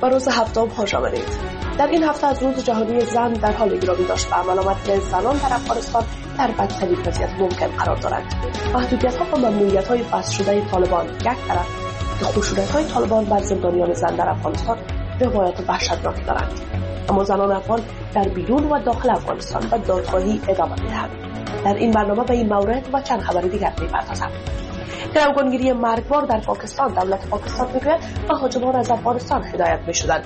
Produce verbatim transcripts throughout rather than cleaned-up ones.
و روز هفتم خوش آمدید. در این هفته از روز جهانی زن در حال گرامی داشت و عمل آمد که زنان در افغانستان در بدترین وضعیت ممکن قرار دارند. محدودیت‌ها و ممنوعیت‌های بس شده طالبان یک طرف که خشونت‌های طالبان بر زندانیان زن در افغانستان روایات وحشتناکی دارند، اما زنان افغان در بیرون و داخل افغانستان به دادخواهی ادامه می‌دهند. در این برنامه به این مورد و چند خبر دیگر می‌پردازم. گروگانگیری مرگبار در پاکستان. دولت پاکستان میگوید مهاجمان از افغانستان هدایت می‌شدند.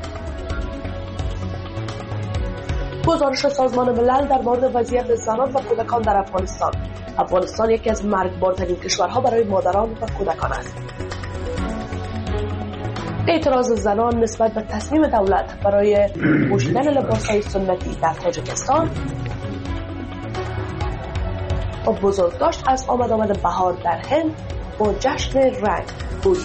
گزارش سازمان ملل در مورد وضعیت زنان و کودکان در افغانستان. افغانستان یکی از مرگبارترین کشورها برای مادران و کودکان است. اعتراض زنان نسبت به تصمیم دولت برای پوشیدن لباس‌های سنتی در تاجیکستان. و بزرگداشت از آمد آمد بهار در هند با جشن رنگ بویی.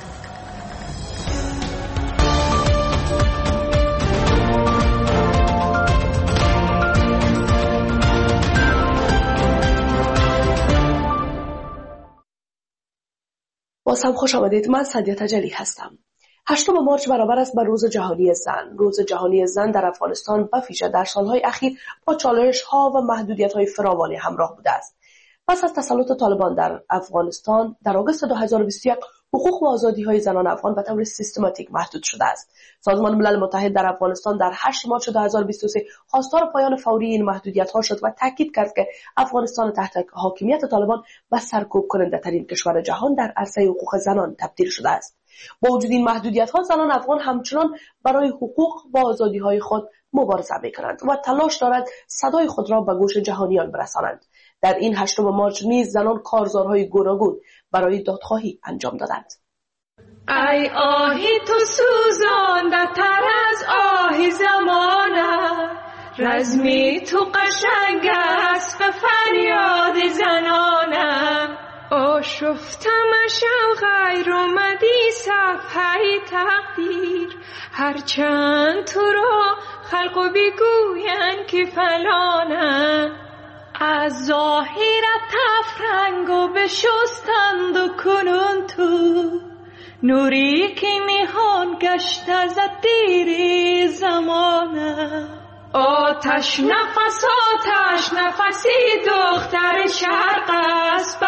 باز هم خوش آمدید. من سعدیه تجلی هستم. هشتم مارچ برابر است با روز جهانی زن. روز جهانی زن در افغانستان به ویژه در سالهای اخیر با چالش‌ها و محدودیت‌های فراوانی همراه بوده است. پس از تسلط طالبان در افغانستان در آگوست دو هزار و بیست و یک حقوق و آزادی‌های زنان افغان به طور سیستماتیک محدود شده است. سازمان ملل متحد در افغانستان در هشت مارچ دو هزار و بیست و سه خواستار پایان فوری این محدودیت‌ها شد و تاکید کرد که افغانستان تحت حاکمیت طالبان به سرکوب کننده ترین کشور جهان در عرصه حقوق زنان تبدیل شده است. با وجود این محدودیت‌ها زنان افغان همچنان برای حقوق و آزادی‌های خود مبارزه می‌کنند و تلاش دارند صدای خود را به گوش جهانیان برسانند. در این هشتم مارچ نیز زنان کارزارهای گوناگون برای دادخواهی انجام دادند. ای آهی تو سوزانده تر از آهی زمانه، رزمی تو قشنگ است به فریاد زنانه. آشفتمش و غیر اومدی صفحه تقدیر، هرچند تو را خلق و بگوین که فلانه. از ظاهرت تفرنگ و بشستند و کنون تو، نوری که نهان گشت از دیر زمانه. آتش نفس آتش نفسی دختر شرق است به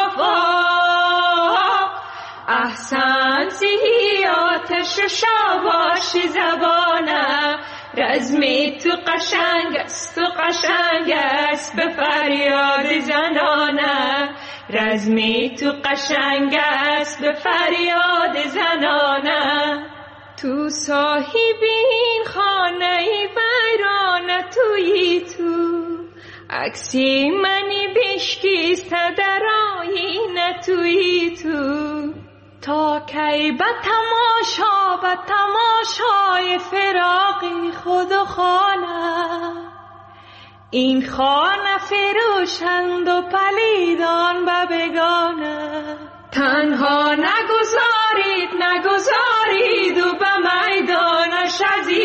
آفاق، احسن زی آتش شاباش زبانه. رزمی تو قشنگ است تو قشنگ است به فریاد زنانه. رزمی تو قشنگ است به فریاد زنانه. تو صاحب این خانه ویرانه تویی تو، عکسی منی بشکیست در آینه تویی تو. تا کی به تماشا به تماشای فراقی خود و خانه، این خانه فروشند و پلیدان به بگانه. تنها نگذارید نگذارید و به میدانش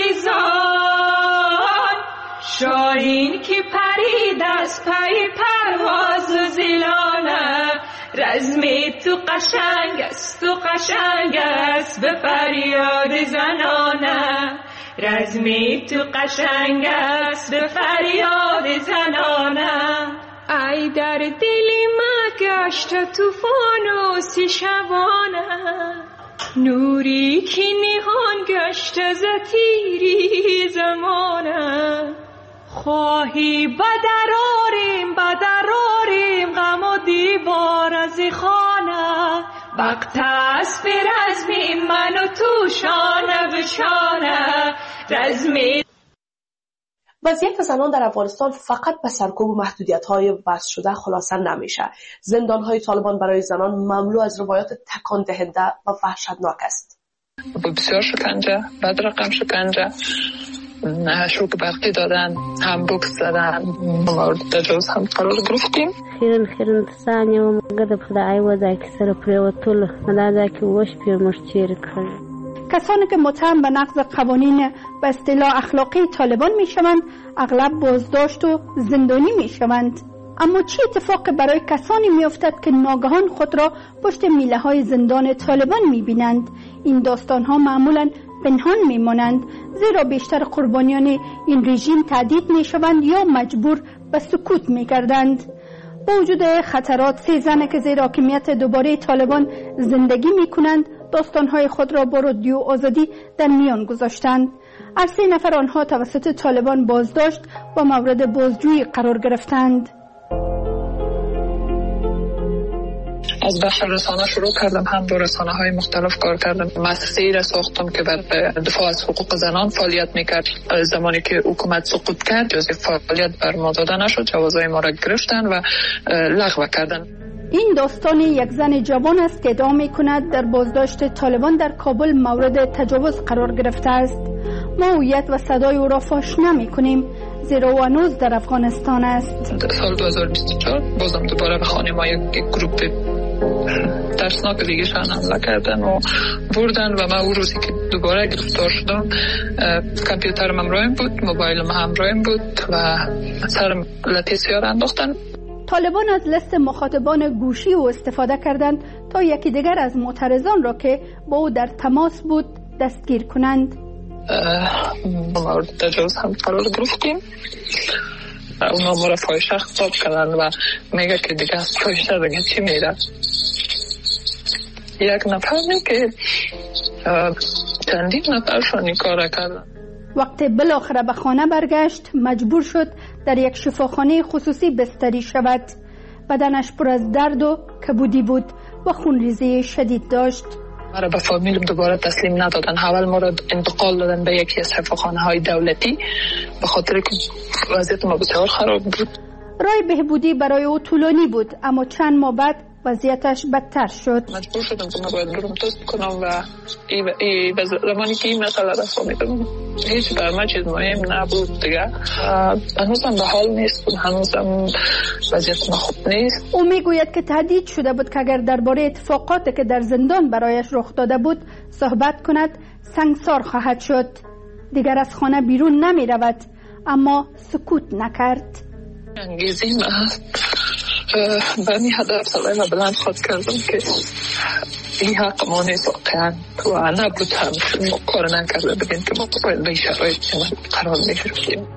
عزیزان، شاهین که پرید از پی پرواز و زیلانه. رزمی تو قشنگ است تو قشنگ است به فریاد زنانه. رزمی تو قشنگ است به فریاد زنانه. ای در دلی ما گشت طوفان و سی شبانه، نوری که نهان گشت از تیری زمانه. خواهی بدراریم بدراریم غم و دیوار از خانه، وقت است به رزمی من و تو شانه به شانه. رزمی وضعیت زنان در افغانستان فقط به سرکوب و محدودیت‌های وضع شده خلاصه نمیشه. زندان‌های طالبان برای زنان مملو از روایات تکان دهنده و وحشتناک است. بسیار شکنجه، بد رقم شکنجه، شوک برقی دادن، هم بوکس زدن، مورد تجاوز هم قرار گرفتیم. خیرن خیرن ثانیه و مگه خدای وځه که سر پریوتل مدازه که وش پیمش چیر کړ. کسانی که متهم به نقض قوانین به اصطلاح اخلاقی طالبان می شوند اغلب بازداشت و زندانی می شوند. اما چه اتفاقی برای کسانی می افتد که ناگهان خود را پشت میله های زندان طالبان می بینند؟ این داستان ها معمولا پنهان میمانند، زیرا بیشتر قربانیان این رژیم تهدید میشوند یا مجبور به سکوت میگردند. با وجود خطرات، سه زن که زیر حاکمیت دوباره طالبان زندگی میکنند داستانهای خود را با رادیو آزادی در میان گذاشتند. هر سه نفر آنها توسط طالبان بازداشت و مورد بازجویی قرار گرفتند. از بخش رسانه شروع کردم، هم با رسانه های مختلف کار کردم. مؤسسه‌ای را ساختم که بر دفاع از حقوق زنان فعالیت میکرد. زمانی که حکومت سقوط کرد جزء فعالیت بر ما داده نشد، جوازهای ما را گرفتن و لغو کردن. این داستان یک زن جوان است که ادعا میکند در بازداشت طالبان در کابل مورد تجاوز قرار گرفته است. ما هویت و صدای او را فاش نمیکنیم، زیرا او هنوز در افغانستان است. سال دو هزار و بیست و چهار بازم دوباره به خانه ما یک گروپ ترسناک دیگه شان حمله کردن و بردن و من اون روزی که دوباره گرفتار شدم کامپیوترم همراهم بود، موبایلم همراهم بود و سرم لطیسیار انداختن. طالبان از لیست مخاطبان گوشی او استفاده کردند تا یکی دیگر از معترضان را که با او در تماس بود دستگیر کنند. مورد تجاوز هم قرار گرفتیم. اونا ما را فاحشه خطاب کردن و میگه که دیگه از فاحشه دیگه چی میره. یک نفر می که چندین نفرشان این کار کردن. وقتی بالاخره به خانه برگشت مجبور شد در یک شفاخانه خصوصی بستری شود. بدنش پر از درد و کبودی بود و خونریزی شدید داشت. ما را به فامیلم دوباره تسلیم ندادن. اول ما را انتقال دادن به یکی از شفاخانه های دولتی به خاطر که وضعیت ما بسیار خراب بود. راه بهبودی برای او طولانی بود، اما چند ماه بعد وضعیتش بدتر شد. مجبور شدم که من باید برم تست کنم و ای به زمانی که این مسئله را فهمیدم هیچ بر من چیز مهم نبود دیگه. هنوزم به حال نیست، هنوزم وضعیت ما خوب نیست. او میگوید که تهدید شده بود که اگر درباره اتفاقاتی که در زندان برایش رخ داده بود صحبت کند سنگسار خواهد شد. دیگر از خانه بیرون نمی رود، اما سکوت نکرد. انگیزی من به این هدف سلای ما بلند خود کردم که این حق ما نیست واقعا و نبود هم ما کار نکرده بگیم که ما باید به این شرایط قرار میگرفتیم.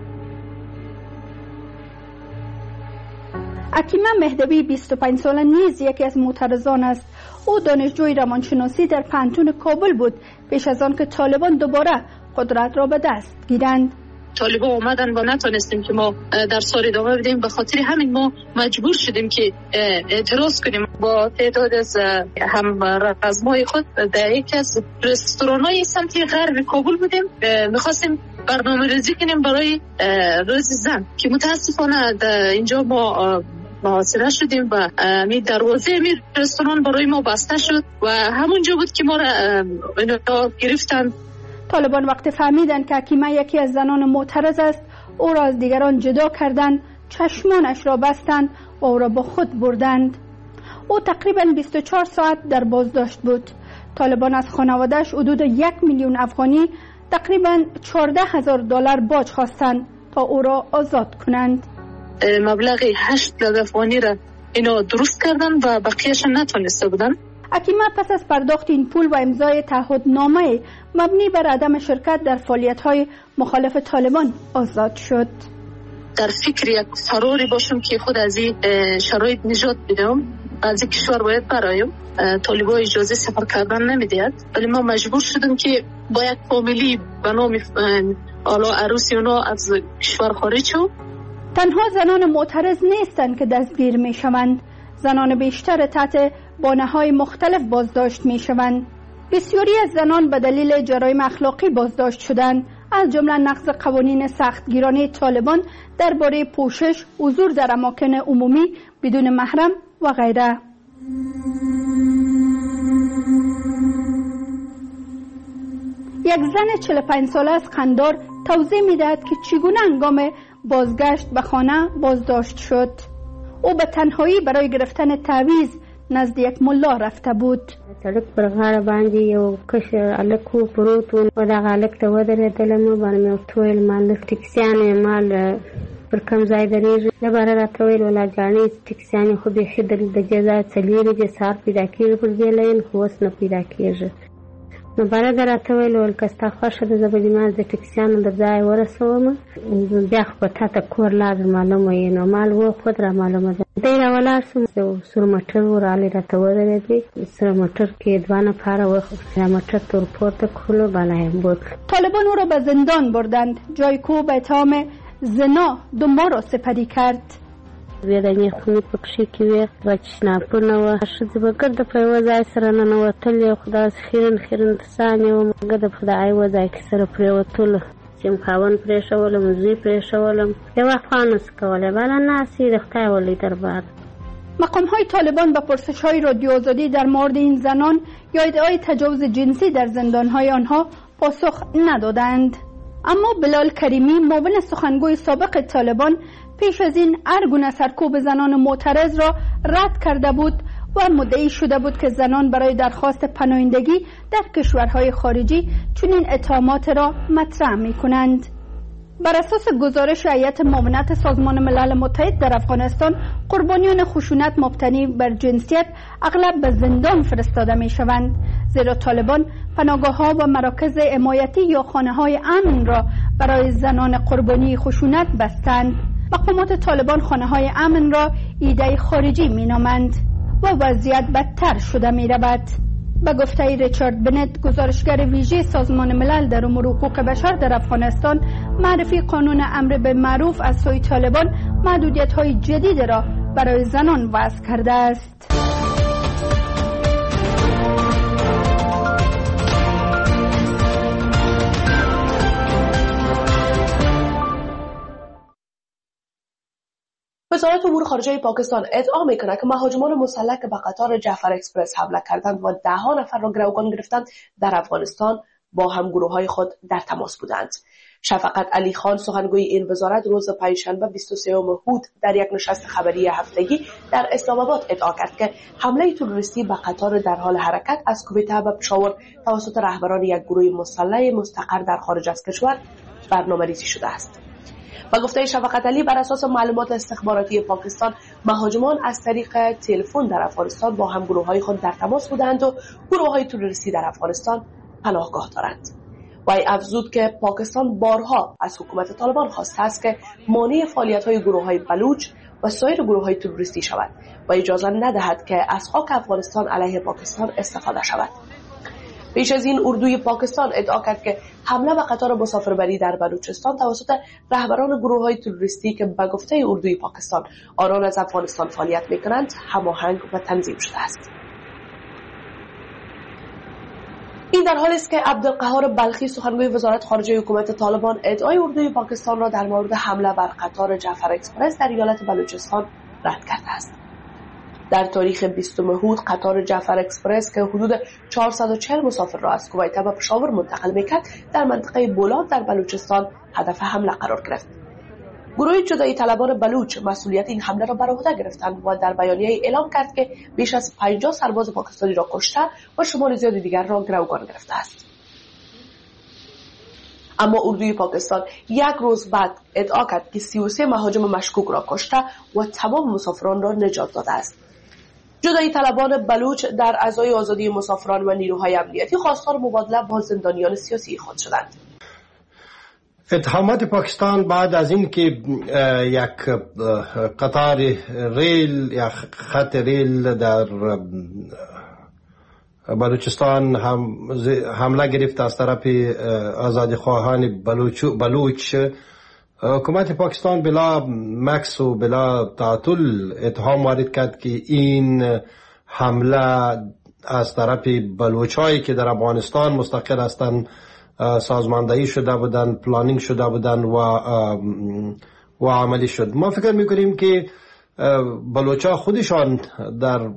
اکیمه مهدوی بیست و پنج ساله نیز یکی از معترضان است. او دانشجوی روانشناسی در پانتون کابل بود پیش از آن که طالبان دوباره قدرت را به دست گیرند. طالبان اومدن و نتونستیم که ما در سال ادامه بدیم، به خاطر همین ما مجبور شدیم که اعتراض کنیم. با تعداد از هم رزمای خود در یکی از رستوران‌های سمت غرب کابل بودیم، می‌خواستیم برنامه ریزی کنیم برای روز زن که متاسفانه اینجا ما محاصره شدیم و می دروازه می رستوران برای ما بسته شد و همونجا بود که ما را اینا گرفتن. طالبان وقتی فهمیدن که اکیمه یکی از زنان معترض است، او را از دیگران جدا کردند، چشمانش را بستند و او را با خود بردند. او تقریبا بیست و چهار ساعت در بازداشت بود. طالبان از خانواده‌اش حدود یک میلیون افغانی تقریبا چهارده هزار دلار باج خواستند تا او را آزاد کنند. مبلغ هشت لاک افغانی را اینا درست کردن و بقیه‌اش نتونسته بودن. اکیمه پس از پرداخت این پول و امضای تعهدنامه مبنی بر عدم شرکت در فعالیت‌های مخالف طالبان آزاد شد. در فکر یک فراری باشم که خود از این شرایط نجات بدم، از این کشور باید برایم. طالبان اجازه سفر کردن نمیدهد، ولی ما مجبور شدیم که با یک فامیلی به نام آلا عروسی اونا از کشور خارج شد. تنها زنان معترض نیستند که دستگیر می شوند. زنان بیشتر تحت بانه‌های مختلف بازداشت می شوند. بسیاری از زنان به دلیل جرایم اخلاقی بازداشت شدند، از جمله نقض قوانین سختگیرانه طالبان درباره پوشش، حضور در اماکن عمومی بدون محرم و غیره. یک زن چهل و پنج ساله از قندار توضیح می‌دهد که چگونه هنگام بازگشت به خانه بازداشت شد. او به تنهایی برای گرفتن تعویض نزد یک ملا رفته بود. سړک پر غاړه باندې یو کشر هلک و پروت و و دغه هلک ته ودرېدلم نو باندې مې ورته وویل مال ټکسیانې مال پر کوم ځای درېږي. د باره راته ویل ولا جانې ټکسیانې خو بیخي د دې ځای څلېرې دې سهار پیدا کېږي پر دې لین، خو اوس نه پیدا کېږي. نو برادر راته ویل ول که ستا خوښه ده زه به دې ما د ټکسیانو د ځای ورسوم بیا خو به تا ته کور لار معلومه یې نو مال وخود را معلومه ده دی را ولاړ سوم سور موټر ورغلی راته ودرېدی سره موټر کې دوه نفره و موټر تور پورته کړلو بالا یې بوتل. طالبان او را به زندان بردند جایی که او به اتهام زنا دو ماه را سپری کرد. ویرانې خونې په کښې کې وې دوه چشناپونه وه ښځې به ګرده په یوه ځای سره ننوتلې خو داسې خیرن خیرن تسانې وم ګرده په د یوه ځای کې سره پرېوتلو چې م خاوند پرېښولم زوی پرېښولم یو افغان نسو کولی بالا ناست د خدای ولی دربار. مقام‌های طالبان به پرسش‌های رادیو آزادی در مورد این زنان یا ادعای تجاوز جنسی در زندان‌های آنها پاسخ ندادند. اما بلال کریمی معاون سخنگوی سابق طالبان پیش از این هر گونه سرکوب زنان معترض را رد کرده بود و مدعی شده بود که زنان برای درخواست پناهندگی در کشورهای خارجی چنین اتهامات را مطرح می‌کنند. بر اساس گزارش هیئت معاونت سازمان ملل متحد در افغانستان قربانیان خشونت مبتنی بر جنسیت اغلب به زندان فرستاده می‌شوند زیرا طالبان پناهگاه‌ها و مراکز حمایتی یا خانه‌های امن را برای زنان قربانی خشونت بستند. مقامات طالبان خانه‌های امن را ایده خارجی می‌نامند و وضعیت بدتر شده می‌رود. به گفته ریچارد بنت گزارشگر ویژه سازمان ملل در امور حقوق بشر در افغانستان معرفی قانون امر بالمعروف از سوی طالبان محدودیت‌های جدید را برای زنان وضع کرده است. وزارت امور خارجه پاکستان ادعا می‌کند که مهاجمان مسلح که به قطار جعفر اکسپرس حمله کردند و ده ها نفر را گروگان گرفتند در افغانستان با همگروه‌های خود در تماس بودند. شفقت علی خان سخنگوی این وزارت روز پنجشنبه بیست و سوم هود در یک نشست خبری هفتگی در اسلام آباد ادعا کرد که حمله تروریستی به قطار در حال حرکت از کویته به پشاور توسط رهبران یک گروه مسلح مستقر در خارج از کشور برنامه‌ریزی شده است. با گفته شفقت علی بر اساس معلومات استخباراتی پاکستان مهاجمان از طریق تلفن در افغانستان با همگروه‌های خود در تماس بودند و گروه‌های تروریستی در افغانستان پناهگاه دارند. وی افزود که پاکستان بارها از حکومت طالبان خواسته است که مانع فعالیت‌های گروه‌های بلوچ و سایر گروه‌های تروریستی شود و اجازه ندهد که از خاک افغانستان علیه پاکستان استفاده شود. پیش از این اردوی پاکستان ادعا کرد که حمله به قطار مسافربری در بلوچستان توسط رهبران گروه‌های تروریستی که به گفته اردوی پاکستان آنان از افغانستان فعالیت می‌کنند هماهنگ و تنظیم شده است. این در حالی است که عبدالقهار بلخی سخنگوی وزارت خارجه حکومت طالبان ادعای اردوی پاکستان را در مورد حمله بر قطار جعفر اکسپرس در ایالت بلوچستان رد کرده است. در تاریخ بیستم هود قطار جعفر اکسپرس که حدود چهارصد و چهل مسافر را از کویته به پشاور منتقل می‌کرد در منطقه بولاد در بلوچستان هدف حمله قرار گرفت. گروه جدایی طلبان بلوچ مسئولیت این حمله را بر عهده گرفتند و در بیانیه اعلام کرد که بیش از پنجاه سرباز پاکستانی را کشته و شمار زیادی دیگر را گروگان گرفته است. اما اردوی پاکستان یک روز بعد ادعا کرد که سی و سه مهاجم مشکوک را کشته و تمام مسافران را نجات داده است. جدایی طلبان بلوچ در اعضای آزادی مسافران و نیروهای امنیتی خواستار مبادله با زندانیان سیاسی خود شدند. اتهامات پاکستان بعد از این که یک قطار ریل یا خط ریل در بلوچستان هم حمله گرفت از طرف آزادیخواهان بلوچ بلوچ حکومت پاکستان بلا مکس و بلا تعطل اتهام وارد کرد که این حمله از طرف بلوچایی که در افغانستان مستقر هستند سازماندهی شده بودن، پلانینگ شده بودن و و عملی شد. ما فکر میکنیم که بلوچا خودشان در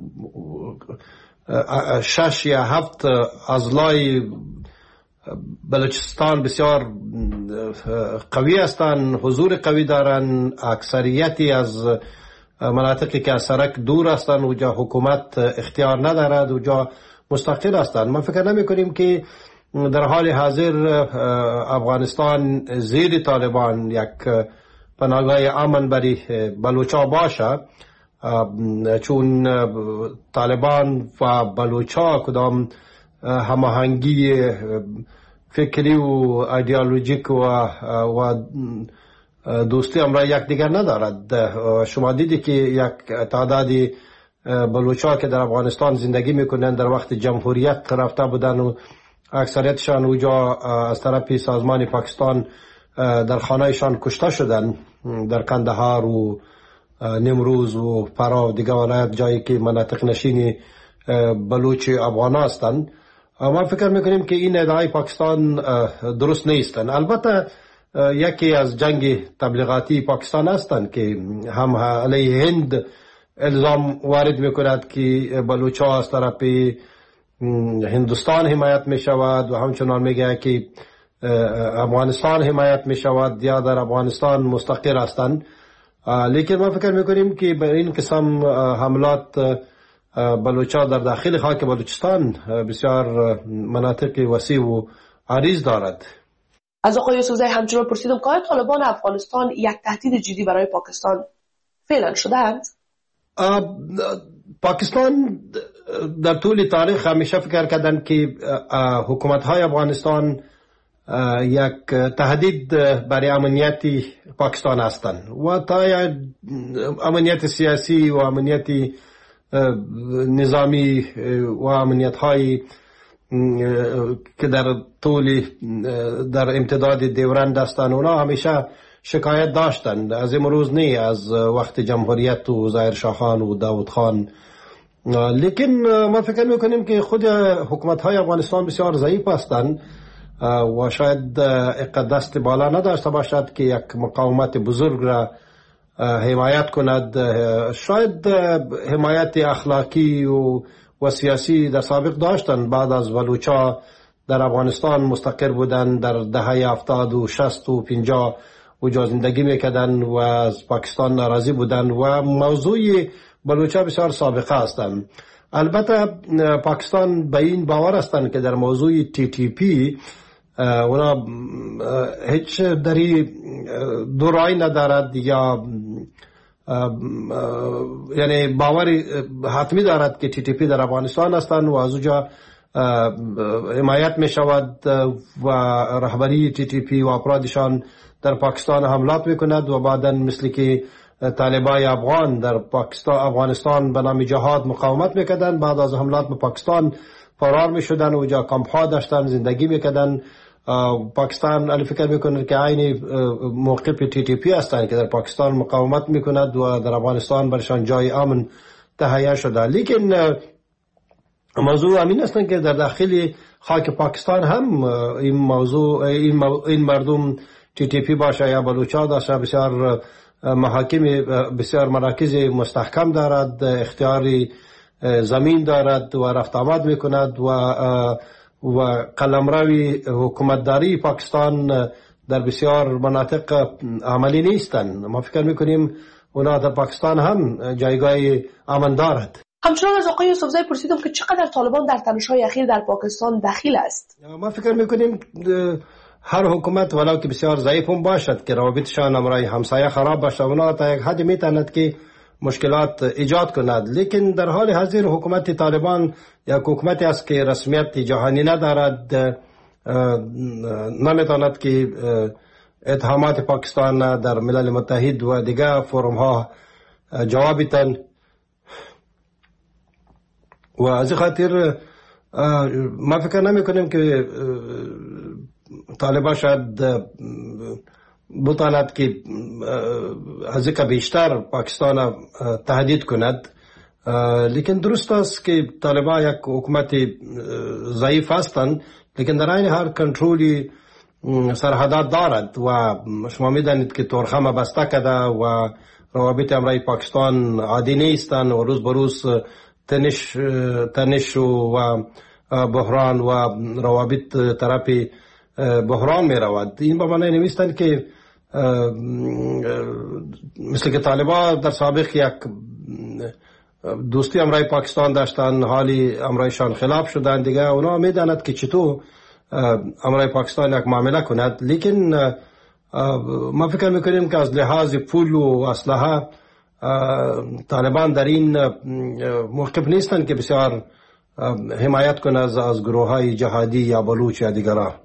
شش یا هفت اضلاع بلوچستان بسیار قوی هستند، حضور قوی دارند. اکثریتی از مناطقی که از سرک دور هستند و جا حکومت اختیار ندارد و جا مستقل هستند. ما فکر نمی کنیم که در حال حاضر افغانستان زیر طالبان یک پناهگاه امن برای بلوچا باشه، چون طالبان و بلوچا کدام هماهنگی فکری و ایدئولوژیک و و دوستی امرای یک دیگر ندارد. شما دیدی که یک تعدادی بلوچا که در افغانستان زندگی میکنند در وقت جمهوریت رفته بودن و اکثریتشان اوجا از طرف سازمان پاکستان در خانهشان کشته شدن، در کندهار و نمروز و فرا و دیگر ولایت، جایی که مناطق نشین بلوچ افغان هستند. ما فکر میکنیم که این ادعای پاکستان درست نیستند. البته یکی از جنگ تبلیغاتی پاکستان هستند که هم علیه هند الزام وارد میکند که بلوچا از طرف هندوستان حمایت میشود و همچنان میگه که افغانستان حمایت میشود یا در افغانستان مستقر هستند. لیکن ما فکر میکنیم که به این قسم حملات بلوچا در داخل خاک بلوچستان بسیار مناطق وسیع و عریض دارد. از آقای یوسفزئی همچنان پرسیدم که طالبان افغانستان یک تهدید جدی برای پاکستان فعلا شدند؟ پاکستان در طول تاریخ همیشه فکر کردند که حکومت‌های افغانستان یک تهدید برای امنیت پاکستان هستند و تا امنیت سیاسی و امنیت نظامی و امنیت‌های که در طول در امتداد دوران داشتند اونا همیشه شکایت داشتند. از امروز نه، از وقت جمهوریت و ظاهر شاه خان و داود خان. لیکن ما فکر میکنیم که خود حکومت‌های افغانستان بسیار ضعیف هستند و شاید دست بالا نداشته باشد که یک مقاومت بزرگ را حمایت کند. شاید حمایت اخلاقی و و سیاسی در سابق داشتند. بعد از بلوچا در افغانستان مستقر بودند در دهه هفتاد و شصت و پنجاه اونجا زندگی میکردن و از پاکستان ناراضی بودند و موضوع بلوچا بسیار سابقه هستند. البته پاکستان به این باور هستند که در موضوع تی تی پی اونا هیچ دری دو رای ندارد یا یعنی باوری حتمی دارد که تی تی پی در افغانستان هستند و از اونجا حمایت می شود و رهبری تی تی پی و افرادشان در پاکستان حملات میکند و بعدا مثل که طالبای افغان در پاکستان افغانستان به نام جهاد مقاومت میکردند، بعد از حملات به پاکستان فرار میشدن و اونجا کمپ ها داشتن زندگی میکردن. پاکستان علی فکر میکنه که عین موقف تی تی پی هستند که در پاکستان مقاومت میکند و در افغانستان برشان جای امن تهیه شده. لیکن موضوع همین است که در داخل خاک پاکستان هم این موضوع این, این مردم تی تی پی باشه یا بلوچا باشه بسیار محاکم بسیار مراکز مستحکم دارد، اختیاری زمین دارد و رفت آمد میکند و و قلمروی حکومتداری پاکستان در بسیار مناطق عملی نیستند. ما فکر میکنیم اونا در پاکستان هم جایگاه امن دارد. همچنان از آقای یوسفزئی پرسیدم که چقدر طالبان در تنش‌های اخیر در پاکستان دخیل است. ما فکر میکنیم هر حکومت ولو که بسیار ضعیف هم باشد که روابطشان امرای همسایه خراب باشه اونا تا یک حد میتواند که مشکلات ایجاد کند. لیکن در حال حاضر حکومت طالبان یک حکومتی است که رسمیت جهانی ندارد، نمیتواند که اتهامات پاکستان در ملل متحد و دیگر فروم ها جواب بدهد و از خاطر ما فکر نمی کنیم که طالبان شاید بتواند که از یک بیشتر پاکستان تهدید کند. لیکن درست است که طالبان یک حکومت ضعیف هستند، لیکن در این هر کنترلی سرحدات دارد و شما میدانید که تورخم بسته کرده و روابط امرای پاکستان عادی نیستند و روز به روز تنش تنش و بحران و روابط طرف بحران می رود. این به معنی نمیستند که مثل که طالبان در سابق یک دوستی امرای پاکستان داشتن، حالی امرایشان خلاف شدن دیگه. اونا میداند که چطور امرای پاکستان یک معامله کند. لیکن ما فکر میکنیم که از لحاظ پول و اسلحه طالبان در این موقف نیستند که بسیار حمایت کنه از از گروه های جهادی یا بلوچ یا دیگران.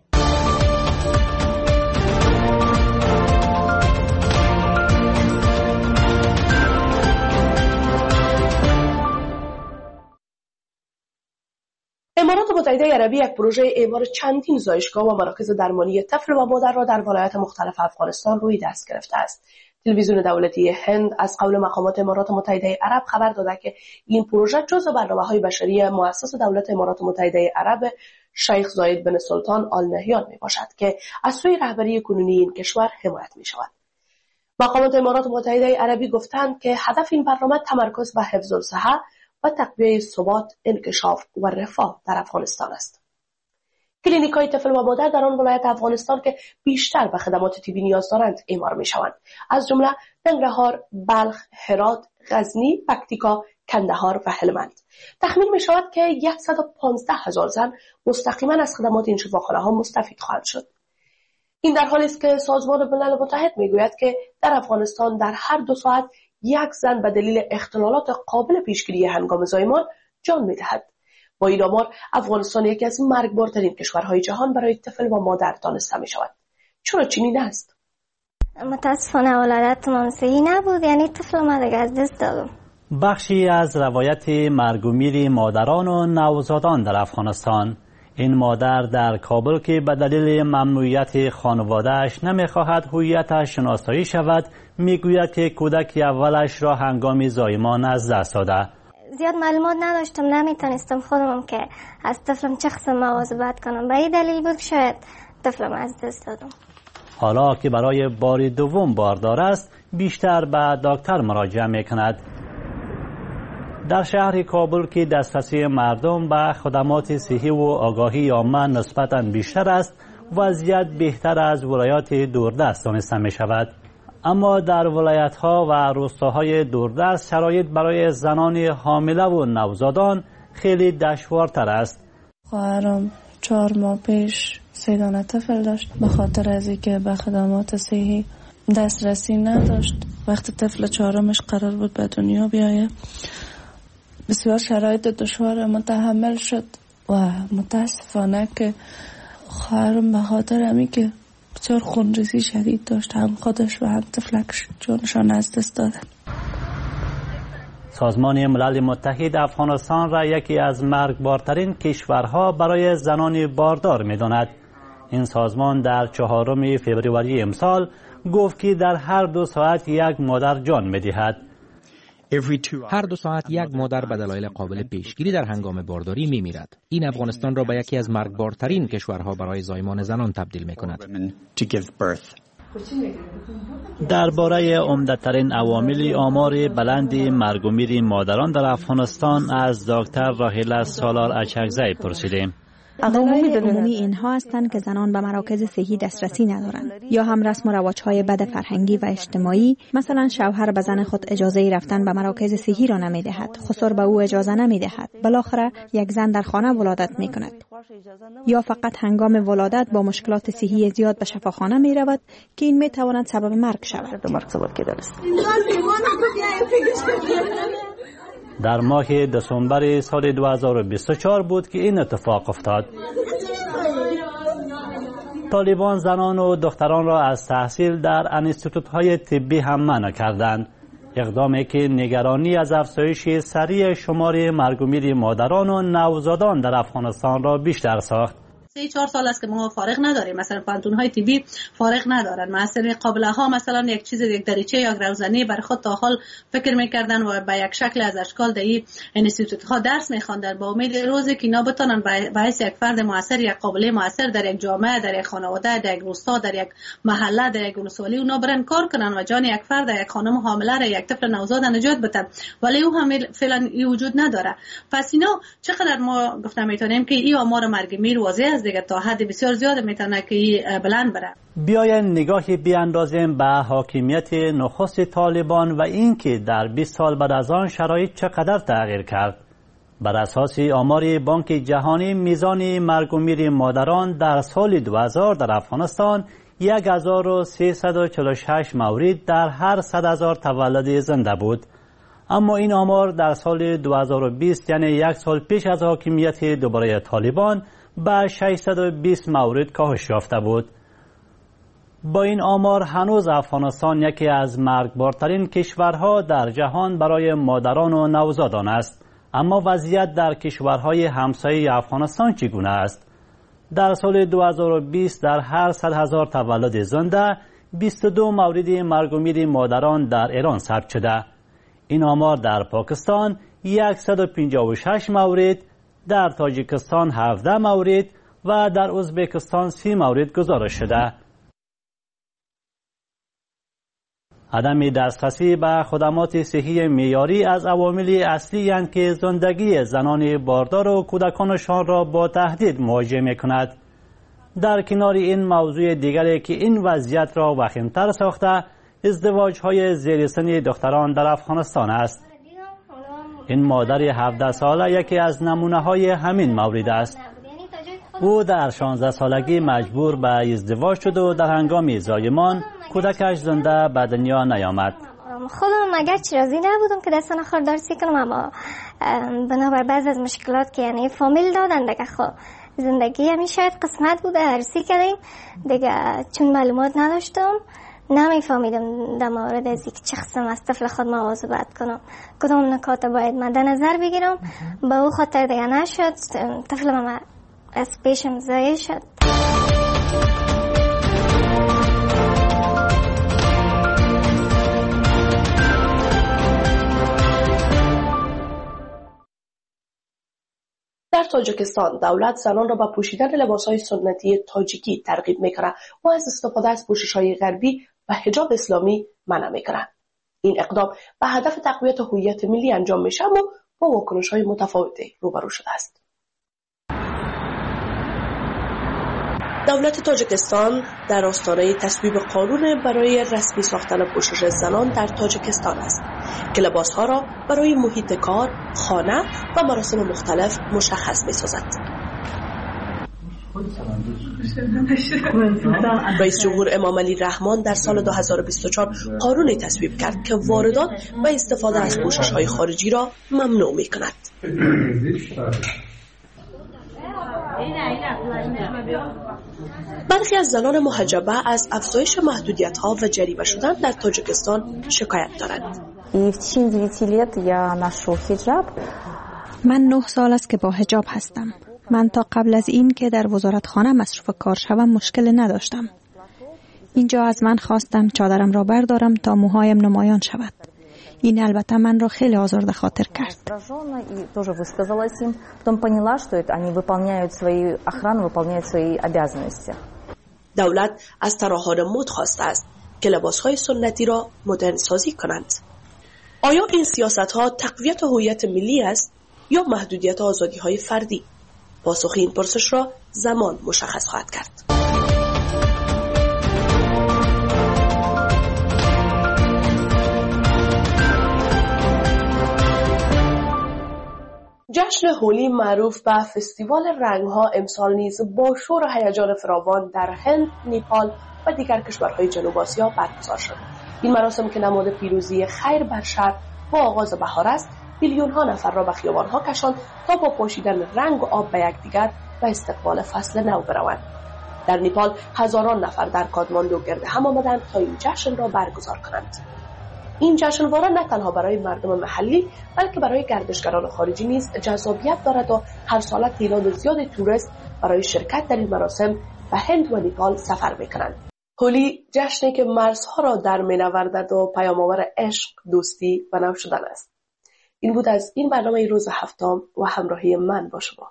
امارات متحده عربی یک پروژه اعمار چندین زایشگاه و مراکز درمانی طفل و مادر را در ولایات مختلف افغانستان روی دست گرفته است. تلویزیون دولتی هند از قول مقامات امارات متحده عرب خبر داده که این پروژه جزو برنامه‌های بشری مؤسس دولت امارات متحده عرب شیخ زاید بن سلطان آل نهیان میباشد که از سوی رهبری کنونی این کشور حمایت میشود. مقامات امارات متحده عربی گفتند که هدف این برنامه تمرکز بر حفظ الصحه و تقویت ثبات، انکشاف و رفاه در افغانستان است. کلینیک‌های طفل و مادر در آن ولایت افغانستان که بیشتر به خدمات طبی نیاز دارند اعمار می‌شوند، از جمله ننگرهار، بلخ، هرات، غزنی، پکتیکا، کندهار و هلمند. تخمین می‌شود که صد و پانزده هزار زن مستقیما از خدمات این شفاخانه‌ها مستفید خواهند شد. این در حالی است که سازمان ملل متحد می‌گوید که در افغانستان در هر دو ساعت یک زن به دلیل اختلالات قابل پیشگیری هنگام زایمان جان می‌دهد. با این آمار افغانستان یکی از مرگبارترین کشورهای جهان برای طفل و مادر دانسته می‌شود. چرا چنین است؟ متاسفانه ولادتمان صحیح نبود، یعنی طفل ما دیگه از دست دادم. بخشی از روایت مرگ و میر مادران و نوزادان در افغانستان. این مادر در کابل که به دلیل ممنوعیت خانواده‌اش نمی‌خواهد هویتش شناسایی شود، میگوید که کودک اولش را هنگام زایمان از دست داده. زیاد معلومات نداشتم، نمیتونستم خودم که از طفلم چه قسم مواظبت کنم. به این دلیل بود شاید طفلم از دست دادم. حالا که برای بار دوم باردار است، بیشتر به دکتر مراجعه میکند. در شهر کابل که دسترسی مردم به خدمات صحی و آگاهی عامه نسبتاً بیشتر است، وضعیت بهتر از ولایات دوردست دانسته می شود. اما در ولایت‌ها و روستاهای دوردست شرایط برای زنان حامله و نوزادان خیلی دشوارتر است. خواهرم چهار ماه پیش سه دانه طفل داشت، به خاطر از اینکه به خدمات صحی دسترسی نداشت. وقتی طفل چهارمش قرار بود به دنیا بیایه، بسیار شرایط دشوار متحمل شد و متاسفانه که خواهرم به خاطر همین که بسیار خونریزی شدید داشت، هم خودش و هم طفلکش جانشان از دست دادن. سازمان ملل متحد افغانستان را یکی از مرگبارترین کشورها برای زنان باردار می‌داند. این سازمان در چهارم فوریه امسال گفت که در هر دو ساعت یک مادر جان می‌دهد. هر دو ساعت یک مادر به دلایل قابل پیشگیری در هنگام بارداری می‌میرد. این افغانستان را به یکی از مرگبارترین کشورها برای زایمان زنان تبدیل می‌کند. درباره عمده‌ترین عوامل آمار بلند مرگ و میر مادران در افغانستان از دکتر راهیله سالار اچکزی پرسیدیم. عوامل عمومی اینها هستند که زنان به مراکز صحی دسترسی ندارند، یا هم رسم و رواج‌های بد فرهنگی و اجتماعی، مثلا شوهر به زن خود اجازه رفتن به مراکز صحی را نمی‌دهد، خسر به او اجازه نمی‌دهد، بالاخره یک زن در خانه ولادت می‌کند، یا فقط هنگام ولادت با مشکلات صحی زیاد به شفاخانه می‌رود که این می‌تواند سبب مرگ شود. در ماه دسامبر سال دو هزار و بیست و چهار بود که این اتفاق افتاد. طالبان زنان و دختران را از تحصیل در انستیتوت‌های طبی هم منع کردند. اقدامی که نگرانی از افزایش سریع شمار مرگ و میر مادران و نوزادان در افغانستان را بیشتر ساخت. سه چهار سال است که ما فارغ نداریم، مثلا پانتون‌های طبی فارغ ندارن. مثلا قابله ها مثلا یک چیز یک دریچه یا روزانه برای خود تا حال فکر می‌کردن و با یک شکل از اشکال در این انستیتوت ها درس می‌خواندن، با امید روزی که اینا بتونن به حیث یک فرد موثر، یک قابله موثر در یک جامعه، در یک خانواده، در یک روستا، در یک محله، در یک ولسوالی اونا برن کار کنن و جان یک فرد، یک خانم حامله را، یک طفل نوزاد نجات بدن، ولی او هم فعلا این وجود نداره. پس اینا چقدر ما گفتم میتونیم که این آمار مرگ میر واضح است دیگه، تا حد بسیار زیاد میتونه که بلند بره. بیاین نگاهی بیاندازیم به حاکمیت نخست طالبان و اینکه در بیست سال بعد از آن شرایط چقدر تغییر کرد. بر اساس آمار بانک جهانی میزان مرگ و میر مادران در سال دو هزار در افغانستان یک هزار و سیصد و چهل و شش مورد در هر صد هزار تولد زنده بود. اما این آمار در سال دو هزار و بیست یعنی یک سال پیش از حاکمیت دوباره طالبان به ششصد و بیست مورد کاهش یافته بود. با این آمار هنوز افغانستان یکی از مرگبارترین کشورها در جهان برای مادران و نوزادان است. اما وضعیت در کشورهای همسایه افغانستان چگونه است؟ در سال دو هزار و بیست در هر صد هزار تولد زنده بیست و دو مورد مرگ و میر مادران در ایران ثبت شده. این آمار در پاکستان صد و پنجاه و شش مورد، در تاجیکستان هفده مورد و در ازبکستان سی مورد گزارش شده. عدم دسترسی به خدمات صحی معیاری از عوامل اصلی اند که زندگی زنان باردار و کودکانشان را با تهدید مواجه می‌کند. در کنار این موضوع دیگری که این وضعیت را وخیم‌تر ساخته، ازدواج‌های زیر سن دختران در افغانستان است. این مادر هفده ساله یکی از نمونه‌های همین مورد است. او در شانزده سالگی مجبور به ازدواج شد و در هنگام زایمان کودکش زنده به دنیا نیامد. خودم اگرچه راضی نبودم که دستان خاردارسی کنم، اما بنابر بعض از مشکلات که یعنی فامیل دادن دیگه خب زندگی همین شاید قسمت بوده عرضی کردیم دیگه، چون معلومات نداشتم نمیفهمیدم در مورد از اینکه چه قسم از طفل خود مواظبت کنم، کدام نکات باید مد نظر بگیرم. به او خاطر دیگه نشد، طفل ما از پیشم ضایع شد. در تاجیکستان دولت زنان را به پوشیدن لباسهای سنتی تاجیکی ترغیب می‌کند و از استفاده از پوشش‌های غربی و حجاب اسلامی منع می‌کند. این اقدام به هدف تقویت هویت ملی انجام میشه اما با واکنش‌های متفاوتی روبرو شده است. دولت تاجیکستان در آستانه تصویب قانون برای رسمی ساختن پوشش زنان در تاجیکستان است که لباسها را برای محیط کار، خانه و مراسم مختلف مشخص می‌سازد. رئیس جمهور امام علی رحمان در سال دو هزار و بیست و چهار قانونی تصویب کرد که واردات و استفاده از پوشش‌های خارجی را ممنوع می‌کند. برخی از زنان محجبه از افزایش محدودیت‌ها و جریمه شدن در تاجیکستان شکایت دارند. من نه سال است که با حجاب هستم. من تا قبل از این که در وزارتخانه مصروف کار شوم مشکل نداشتم. اینجا از من خواستم چادرم را بردارم تا موهایم نمایان شود. این البته من را خیلی آزرده خاطر کرد. دولت از طراحان مد خواسته است که لباسهای سنتی را مدرن سازی کنند. آیا این سیاست‌ها تقویت هویت ملی است یا محدودیت آزادی‌های فردی؟ پاسخ این پرسش را زمان مشخص خواهد کرد. جشن هولی معروف به فستیوال رنگ‌ها امسال نیز با شور و هیجان فراوان در هند، نیپال و دیگر کشورهای جنوب آسیا برگزار شد. این مراسم که نماد پیروزی خیر بر شر با آغاز بهار است، میلیون‌ها نفر را به خیابان‌ها کشاند تا با پاشیدن رنگ و آب به یکدیگر و استقبال فصل نو بروند. در نیپال هزاران نفر در کادماندو گرد هم آمدند تا این جشن را برگزار کنند. این جشنواره نه تنها برای مردم محلی بلکه برای گردشگران خارجی نیز جذابیت دارد و هر سال تعداد زیاد توریست برای شرکت در این مراسم به هند و نیپال سفر می‌کنند. هولی جشنی که مرزها را در می‌نوردد و پیام‌آور عشق، دوستی و نو شدن است. این بود از این برنامه روز هفتم و همراهی من با شما.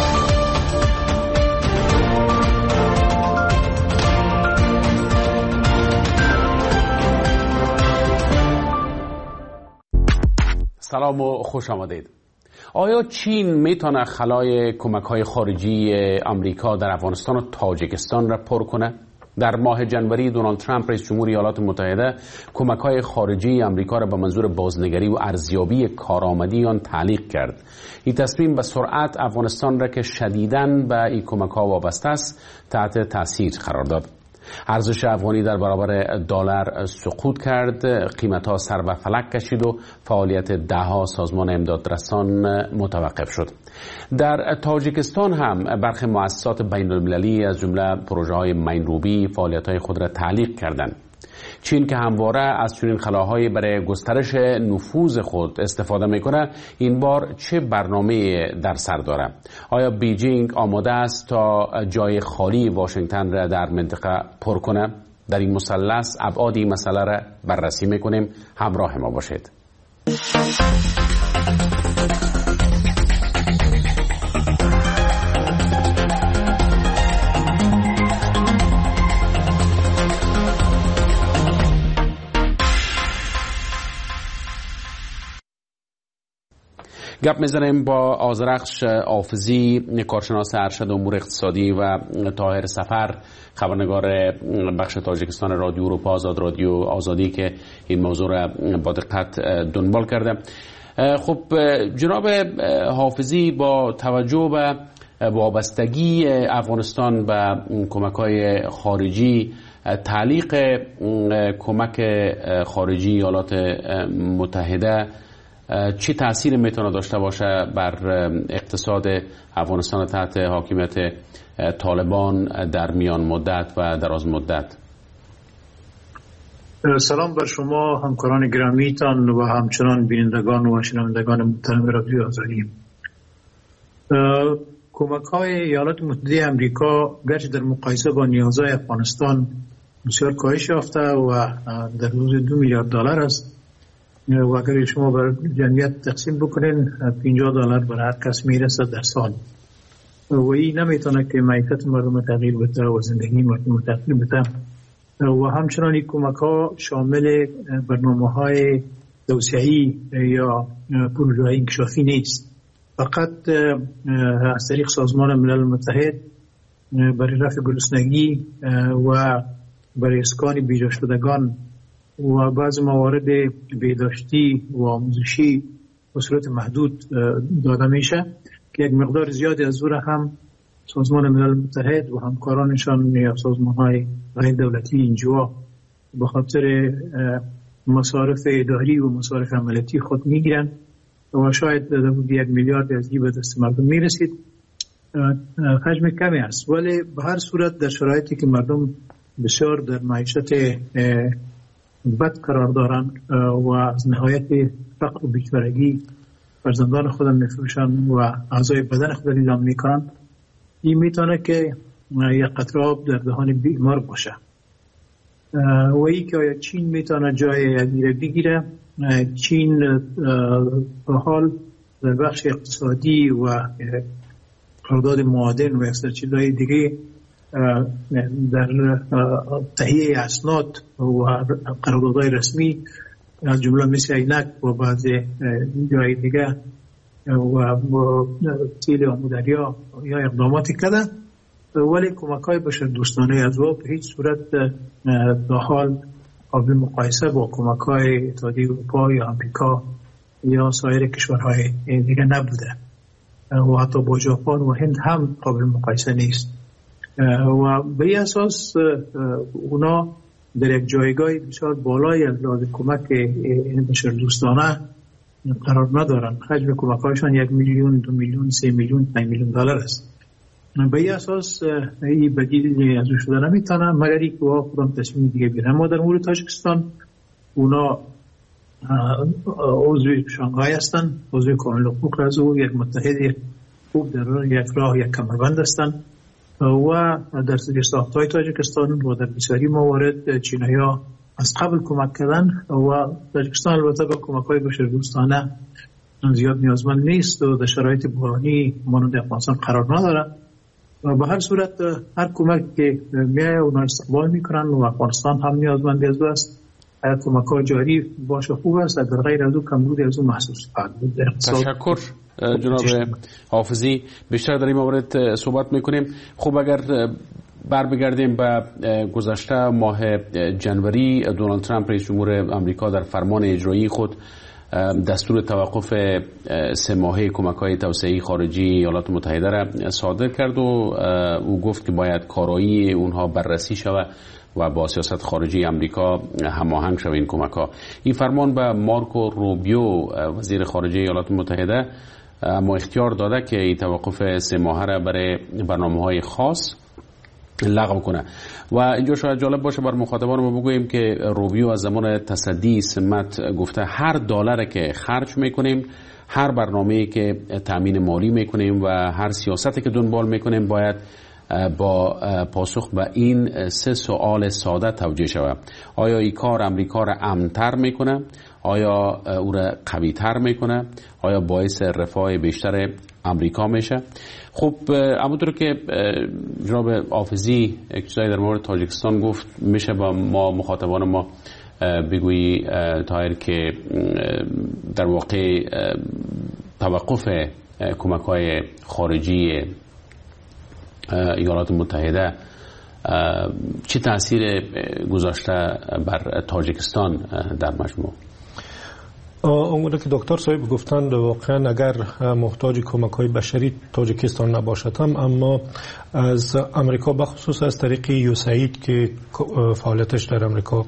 سلام و خوش آمدید. آیا چین میتونه خلای کمک‌های خارجی آمریکا در افغانستان و تاجیکستان را پر کنه؟ در ماه جنوری دونالد ترامپ رئیس جمهور ایالات متحده کمک‌های خارجی آمریکا را به منظور بازنگری و ارزیابی کارآمدی آن تعلیق کرد. این تصمیم به سرعت افغانستان را که شدیداً به این کمک‌ها وابسته است تحت تاثیر قرار داد. ارزش افغانی در برابر دلار سقوط کرد، قیمت‌ها سر به فلک کشید و فعالیت ده‌ها سازمان امدادرسان متوقف شد. در تاجیکستان هم برخی مؤسسات بین‌المللی از جمله پروژه‌های مین‌روبی فعالیت‌های خود را تعلیق کردند. چین که همواره از چنین خلاهایی برای گسترش نفوذ خود استفاده میکنه، این بار چه برنامه در سر داره؟ آیا بیجینگ آماده است تا جای خالی واشنگتن را در منطقه پر کنه؟ در این مثلث ابعاد این مسئله را بررسی میکنیم. همراه ما باشید. گپ میزنیم با آذرخش حافظی، کارشناس ارشد امور اقتصادی، و طاهر سفر، خبرنگار بخش تاجیکستان رادیو اروپا آزاد، رادیو آزادی، که این موضوع را با دقت دنبال کرده. خب جناب حافظی، با توجه به وابستگی افغانستان به کمک‌های خارجی، تعلیق کمک خارجی ایالات متحده چی تأثیر میتونه داشته باشه بر اقتصاد افغانستان تحت حاکمیت طالبان در میان مدت و دراز مدت؟ سلام بر شما همکاران گرامیتان و همچنان بینندگان و شنوندگان محترم رادیو آزادی. کمک های ایالات متحده آمریکا گرچه در مقایسه با نیازهای افغانستان بسیار کاهش یافته و در حدود دو میلیارد دلار است، و اگر شما بر جمعیت تقسیم بکنین پنجاه دلار بر هر کس میرسه در سال، و این نمیتونه که معیشت مردم تغییر بده و زندگی مردم تغییر بده. و همچنان این کمک ها شامل برنامه های توسعه‌ای یا پروژه های انکشافی نیست، فقط از طریق سازمان ملل متحد برای رفع گرسنگی و برای اسکان بیجا شدگان و بعض موارد بهداشتی و آموزشی به صورت محدود داده میشه، که یک مقدار زیادی از او را هم سازمان ملل متحد و همکارانشان یا سازمان‌های غیر دولتی اینجا به خاطر مصارف اداری و مصارف عملیاتی خود میگیرن و شاید حدود یک میلیارد از جیب دست مردم میرسید. حجم کمی است، ولی به هر صورت در شرایطی که مردم بسیار در معیشت بد قرار دارن و از نهایت فقر و بیچارگی فرزندان خود میفروشن و اعضای بدن خود اعلام میکنن، این میتونه که یک قطره آب در دهان بیمار باشه. و ای که آیا چین میتونه جای یدیره بگیره؟ چین به حال در بخش اقتصادی و قرارداد معادن و اکثر دیگه در تهیه اسناد و قراردادهای رسمی از جمله مثل عینک و بعض جای دیگه و تیل آمودریا یا اقداماتی کرده، ولی کمک های بشر دوستانه از او به هیچ صورت در حال قابل مقایسه با کمک های اتحادیه اروپا یا امریکا یا سایر کشورهای دیگه نبوده، و حتی با ژاپن و هند هم قابل مقایسه نیست. و به این اساس اونا در یک جایگاه بسیار بالای از لحاظ کمک بشر دوستانه قرار ندارن. حجم کمک هایشان یک میلیون، دو میلیون، سه میلیون، پنج میلیون دلار است. به این اساس این بدیل از او شده نمیتونه، مگر اینکه او خودم تصمیم دیگه بگیرن. ما در مورد تاجیکستان اونا عضو شانگهای هستن، عضو کانون حقوق از او یک متحد خوب در یک راه یک کمربند هستن و در ساختهای تاجیکستان و در بسیاری موارد چینایی‌ها از قبل کمک کردن و تاجیکستان البته با کمک‌های بشردوستانه زیاد نیازمند نیست و در شرایط بحرانی مانند افغانستان قرار نداره. و به هر صورت هر کمک که میایه اونا استقبال میکنن و افغانستان هم نیازمند از او است. اگر کمک‌ها جاری باشه خوب است، اگر غیر از او کمبود از او محسوس خواهد بود. تشکر جناب حافظی، بیشتر در این مورد صحبت میکنیم. خب اگر بر بگردیم به گذشته ماه جنوری، دونالد ترامپ رئیس جمهور آمریکا در فرمان اجرایی خود دستور توقف سه ماهه کمک‌های توسعه‌ای خارجی ایالات متحده را صادر کرد و او گفت که باید کارایی اونها بررسی شود و با سیاست خارجی امریکا هماهنگ شود این کمک‌ها. این فرمان به مارکو روبیو وزیر خارجه ایالات متحده اما اختیار داده که این توقف سه ماهه را برای برنامه‌های خاص لغو کنه. و اینجا شاید جالب باشه بر مخاطبان ما بگوییم که روبیو از زمان تصدی سمت گفته هر دلار که خرج میکنیم، هر برنامه‌ای که تامین مالی میکنیم و هر سیاستی که دنبال میکنیم باید با پاسخ به این سه سوال ساده توجیه شود. آیا این کار امریکا را امن‌تر میکنه؟ آیا او را قوی‌تر میکنه؟ آیا باعث رفاه بیشتر امریکا میشه؟ خب همونطور که جناب حافظی یک چیزایی در مورد تاجیکستان گفت، میشه با ما مخاطبان ما بگویی طاهر که در واقع توقف کمک‌های خارجی ایالات متحده چه تاثیر گذاشته بر تاجیکستان در مجموع؟ اونگونه که دکتر صاحب گفتند واقعا اگر محتاج کمک‌های بشری تاجیکستان نباشد هم، اما از امریکا بخصوص از طریق یوساید که فعالیتش در امریکا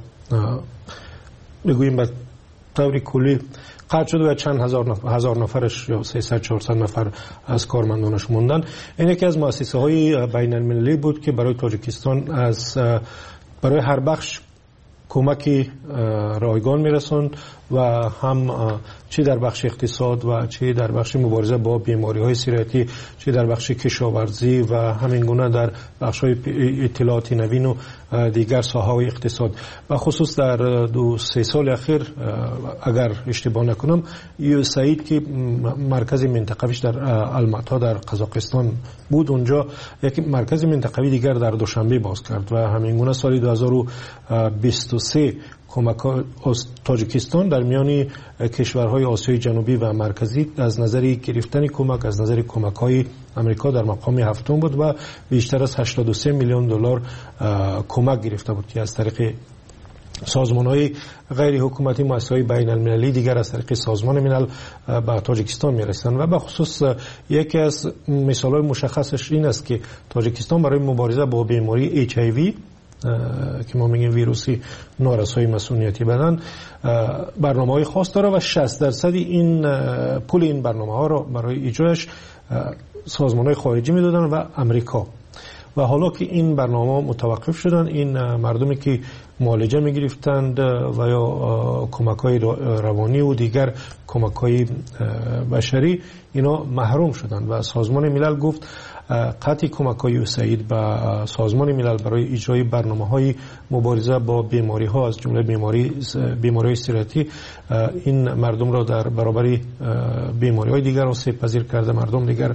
بگوییم به طور کلی قطع شده و چند هزار نفر هزار نفرش یا سیصد چهارصد نفر از کارمندانش موندن. این یکی از مؤسسه های بین المللی بود که برای تاجیکستان از برای هر بخش کمکی رایگان میرسوند و هم چه در بخش اقتصاد و چه در بخش مبارزه با بیماری های سیرتی، چه در بخش کشاورزی و همین گونه در بخش های اطلاعات نوین و دیگر ساحه های اقتصاد. و خصوص در دو سه سال اخیر اگر اشتباه نکنم یوساید که مرکز منطقویش در الماتا در قزاقستان بود، اونجا یک مرکز منطقوی دیگر در دوشنبه باز کرد و همین گونه سال دو هزار و بیست و سه کمک تاجیکستان در میان کشورهای آسیای جنوبی و مرکزی از نظر گرفتن کمک از نظر کمک‌های امریکا در مقام هفتم بود و بیشتر از هشتاد و سه میلیون دلار کمک گرفته بود که از طریق سازمان‌های غیر حکومتی، مؤسسه‌های بین المللی دیگر از طریق سازمان ملل به تاجیکستان می‌رسند. و به خصوص یکی از مثال‌های مشخصش این است که تاجیکستان برای مبارزه با بیماری اچ آی وی که ما میگیم ویروسی نارسایی مسئولیتی بدن برنامه‌های خاص داره و شصت درصد این پول این برنامه‌ها را برای اجراش سازمان‌های خارجی میدادن و امریکا. و حالا که این برنامه متوقف شدن، این مردمی که معالجه میگرفتند و یا کمک‌های روانی و دیگر کمک‌های بشری اینا محروم شدند و سازمان ملل گفت قطع کمک‌های یوساید به سازمان ملل برای اجرای برنامه‌های مبارزه با بیماری‌ها از جمله بیماری بیماری‌های سیرتی این مردم را در برابر بیماری‌های دیگر آسیب پذیر کرده. مردم دیگر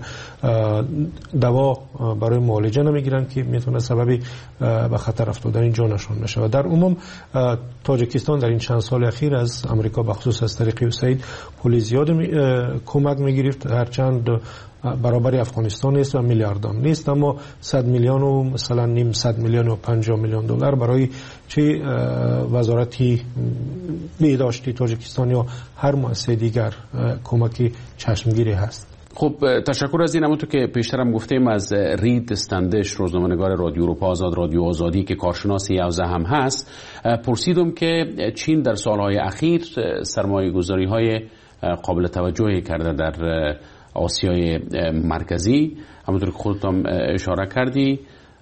دوا برای معالجه نمیگیرند که میتونه سبب به خطر افتادن جانشان بشه. و در عموم تاجیکستان در این چند سال اخیر از امریکا بخصوص از طریق یوساید پول زیاد کمک میگرفت، هرچند برابر افغانستان نیست و میلیاردام نیست، اما صد میلیون و مثلا نیم صد میلیون و پنجاه میلیون دلار برای چه وزارتی بهداشتی تاجیکستان یا هر مؤسسه دیگر کمکی چشمگیری هست. خب تشکر از این. همونطور که پیشترم گفتیم از رید استندش، روزنامه‌نگار رادیو اروپا آزاد، رادیو آزادی که کارشناس یوزه هم هست، پرسیدم که چین در سالهای اخیر سرمایه‌گذاری‌های قابل توجهی کرده در آسیای مرکزی، همونطور که خودت هم اشاره کردی.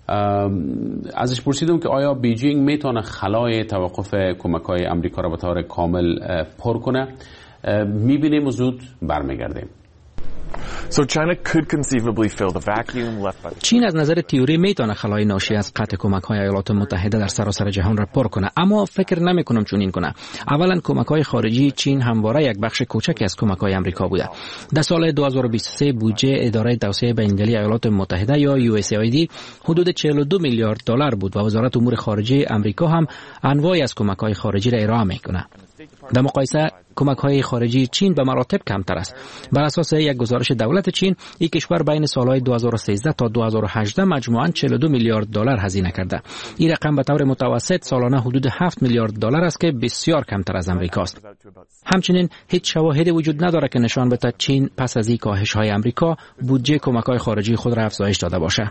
ازش پرسیدم که آیا بیجینگ میتونه خلای توقف کمک‌های امریکا را به طور کامل پر کنه. میبینیم و زود برمیگردیم. چین از نظر تئوری میتونه خلای ناشی از قطع کمک‌های ایالات متحده در سراسر جهان را پر کنه، اما فکر نمی کنم چنین کنه. اولا کمک‌های خارجی چین همواره یک بخش کوچکی از کمک‌های آمریکا بوده. در سال دو هزار و بیست و سه بودجه اداره توسعه بین‌المللی ایالات متحده یا یو اس ای آی دی حدود چهل و دو میلیارد دلار بود و وزارت امور خارجه آمریکا هم انواعی از کمک‌های خارجی را ارائه میکنه. در مقایسه کمک های خارجی چین به مراتب کمتر است. بر اساس یک گزارش دولت چین، این کشور بین سالهای دو هزار و سیزده تا دو هزار و هجده مجموعاً چهل و دو میلیارد دلار هزینه کرده. این رقم به طور متوسط سالانه حدود هفت میلیارد دلار است که بسیار کمتر از امریکا است. همچنین هیچ شواهدی وجود ندارد که نشان بده چین پس از این کاهش های امریکا بودجه کمک های خارجی خود را افزایش داده باشه.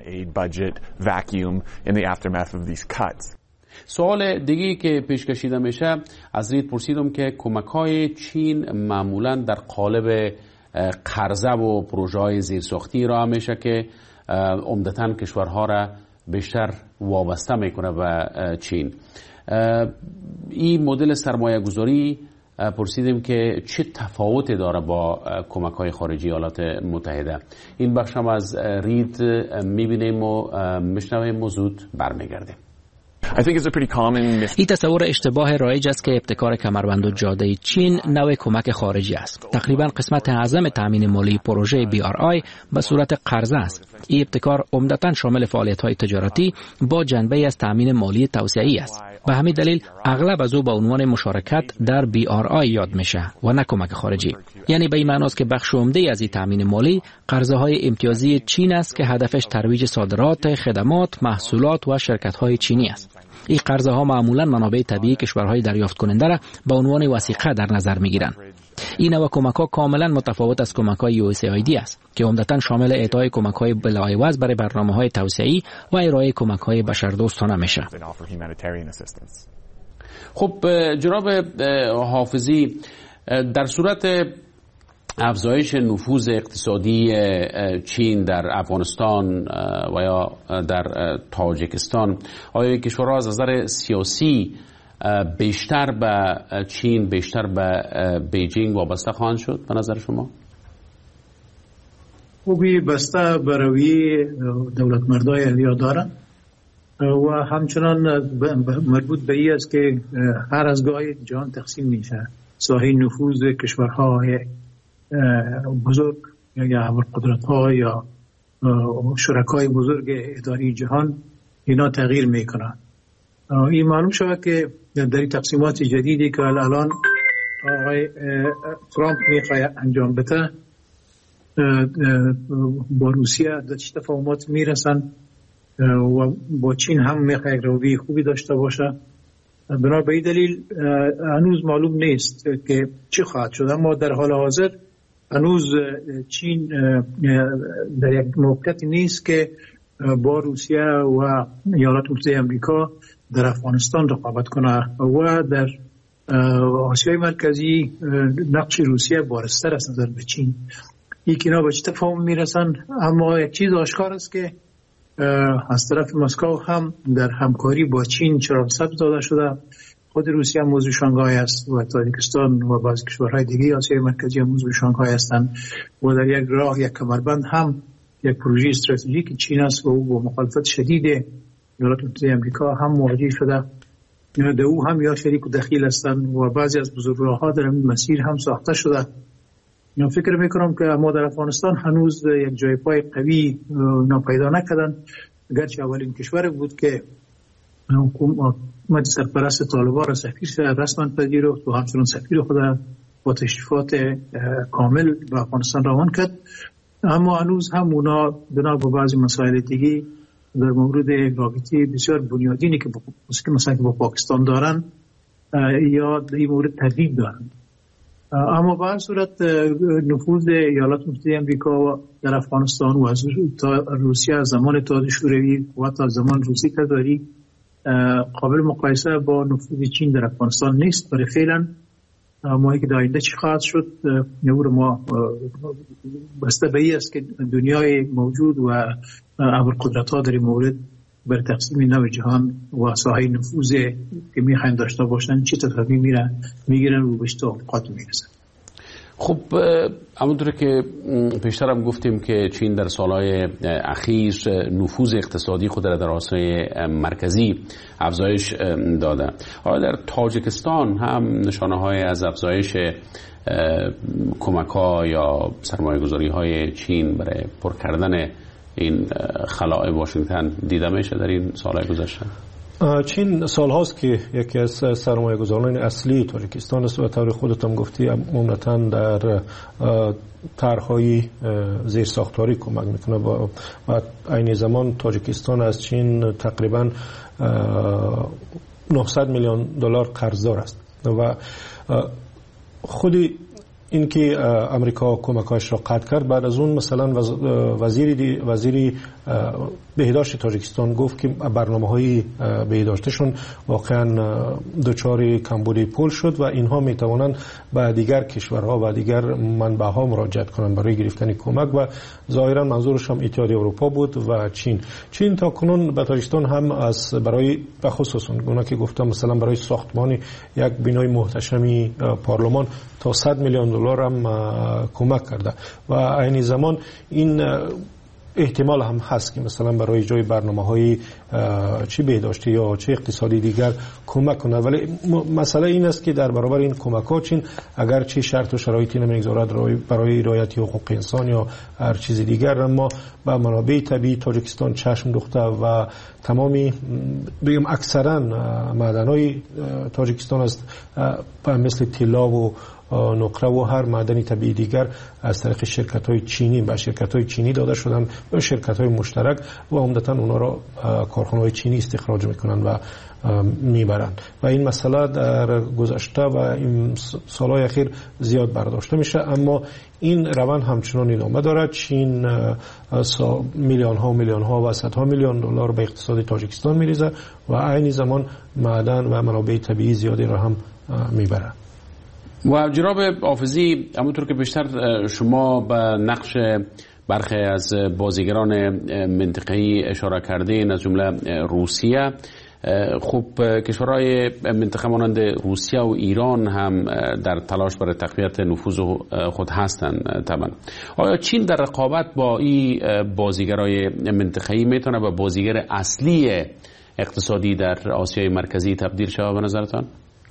سوال دیگی که پیش کشیده میشه، از رید پرسیدم که کمک‌های چین معمولاً در قالب قرضه و پروژه‌های زیرساختی را میشه که عمدتاً کشورها را بیشتر وابسته میکنه به چین. این مدل سرمایه گذاری پرسیدیم که چه تفاوتی داره با کمک‌های خارجی ایالات متحده. این بخش هم از رید میبینیم و میشنویم و زود برمیگردیم. این تصور اشتباه رایج است که ابتکار کمربند و جاده چین نوع کمک خارجی است. تقریبا قسمت اعظم تامین مالی پروژه بی آر آی به صورت قرضه است. این ابتکار عمدتاً شامل فعالیت‌های تجارتی با جنبه از تامین مالی توسعه‌ای است. به همین دلیل اغلب از او به عنوان مشارکت در بی آر آی یاد میشه و نه کمک خارجی. یعنی به این معنی است که بخش عمده از این تامین مالی قرضه‌های امتیازی چین است که هدفش ترویج صادرات، خدمات، محصولات و شرکت‌های چینی است. این قرضه ها معمولا منابع طبیعی کشورهای دریافت کننده را به عنوان وثیقه در نظر میگیرند. این نوع کمک ها کاملا متفاوت از کمک های یو اس ای آی دی است که عمدتاً شامل اعطای کمک های بلاعوض برای برنامه های توسعه‌ای و ارائه کمک های بشردوستانه میشه. خب جناب حافظی، در صورت افزایش نفوذ اقتصادی چین در افغانستان و یا در تاجیکستان، آیا کشورها از نظر سیاسی بیشتر به چین، بیشتر به بیجینگ وابسته خواهند شد به نظر شما؟ خوبی بسته به روی دولت مردای اهلیه دارن و همچنان مربوط به این است که هر از گاهی جهان تقسیم میشه. ساحه نفوذ کشورهای بزرگ یا ابرقدرت ها یا شرکای بزرگ اداری جهان اینا تغییر میکنن. این معلوم شود که در این تقسیمات جدیدی که الان آقای ترامپ میخواد انجام بده با روسیه در چه تفاهمات میرسن و با چین هم میخواد یک روی خوبی داشته باشه. بنا به این دلیل هنوز معلوم نیست که چی خواهد شد، اما در حال حاضر هنوز چین در یک موقعیتی نیست که با روسیه و ایالات متحده آمریکا در افغانستان رقابت کنه و در آسیای مرکزی نقش روسیه بارزتر است نظر به چین. یکی اینا به چه تفاهم میرسن، اما یک چیز آشکار است که از طرف مسکو هم در همکاری با چین چراغ سبز داده شده. خود روسیه هم موضوع شانگهای است و تاجیکستان و بعضی کشورهای دیگه آسیای مرکزی هم موضوع شانگهای هستند و در یک راه یک کمربند هم یک پروژه استراتژیک چین است و او با مخالفت شدید ایالات متحده آمریکا هم مواجه شده. در او هم یا شریک و دخیل هستند و بعضی از بزرگراه‌ها در این مسیر هم ساخته شده. من فکر میکنم که ما در افغانستان هنوز یک جای پای قوی ناپیدا نکردن، گرچه اولین کشور بود که حکومت سرپرست طالبان را سفیر رسما پذیرفت و همچنان سفیر خود با تشریفات کامل به افغانستان روان کرد، اما هنوز هم اونا بنا به بعضی مسائل دیگه در مورد رابطه بسیار بنیادینی که مثلا با پاکستان دارن یا در این مورد تردید دارن. اما به هر صورت نفوذ ایالات متحده آمریکا در افغانستان و از روسیه از زمان اتحاد شوروی و تا زمان روسی تداری قابل مقایسه با نفوذ چین در افغانستان نیست. برای فعلا ما که در آینده چی خواهد شد نور ما بسته به این است که دنیای موجود و ابرقدرت ها در این مورد بر تقسیم نو جهان و ساحه نفوذ که میخواین داشته باشن چه تصمیمی میرن میگیرن و به توافقات میرسن. خب همونطور که پیشتر هم گفتیم که چین در سالهای اخیر نفوذ اقتصادی خود را در آسیای مرکزی افزایش داده. حالا در تاجیکستان هم نشانه های از افزایش کمک ها یا سرمایه گذاری های چین برای پر کردن این خلاء واشنگتن دیده میشه در این سالهای گذشته؟ چین سال هاست که یکی از سرمایه گذاران اصلی تاجیکستان است و طور خودت هم گفتی عمدتاً در طرح‌های زیرساختاری کمک میکنه و عین زمان تاجیکستان از چین تقریباً نهصد میلیون دلار قرضدار است و خودی اینکه امریکا کمک‌هاش را قطع کرد، بعد از اون مثلا وزیری وزیری بهداشت تاجیکستان گفت که برنامه‌های بهداشتشون واقعا دچار کمبود پول شد و اینها میتوانند به دیگر کشورها و دیگر منبع‌ها مراجعه کنند برای گرفتن کمک و ظاهرا منظورش هم اتحادیه اروپا بود و چین. چین تا کنون به تاجیکستان هم از برای به خصوص اون که گفتم مثلا برای ساختمان یک بنای محتشمی پارلمان تا صد میلیون دلار هم کمک کرده و عین زمان این احتمال هم هست که مثلا برای جای برنامه‌های چه بهداشتی یا چه اقتصادی دیگر کمک کنه، ولی مسئله این است که در برابر این کمک‌ها چین اگر چه شرط و شرایطی نمیگذارد برای رعایت حقوق انسان یا هر چیز دیگر، اما با منابع طبیعی تاجیکستان چشم دوخته و تمامی بگم اکثرا معدن‌های تاجیکستان است مثل طلا و نقره و هر معدنی طبیعی دیگر از طریق شرکت‌های چینی به شرکت‌های چینی داده شدن به شرکت‌های مشترک و عمدتاً اونا را کارخانه‌های چینی استخراج میکنن و میبرن و این مسئله در گذشته و این سالهای اخیر زیاد برداشته میشه، اما این روند همچنان ادامه دارد. چین میلیون ها و میلیون ها و صدها میلیون دلار به اقتصاد تاجیکستان میریزه و عین زمان معدن و منابع طبیعی زیادی را هم میبره. و جناب حافظی، همونطور که بیشتر شما به نقش برخی از بازیگران منطقه‌ای اشاره کردین از جمله روسیه، خب کشورهای منطقه مانند روسیه و ایران هم در تلاش برای تقویت نفوذ خود هستند طبعا. آیا چین در رقابت با این بازیگرای منطقه‌ای میتونه به بازیگر اصلی اقتصادی در آسیای مرکزی تبدیل شود به نظرتان؟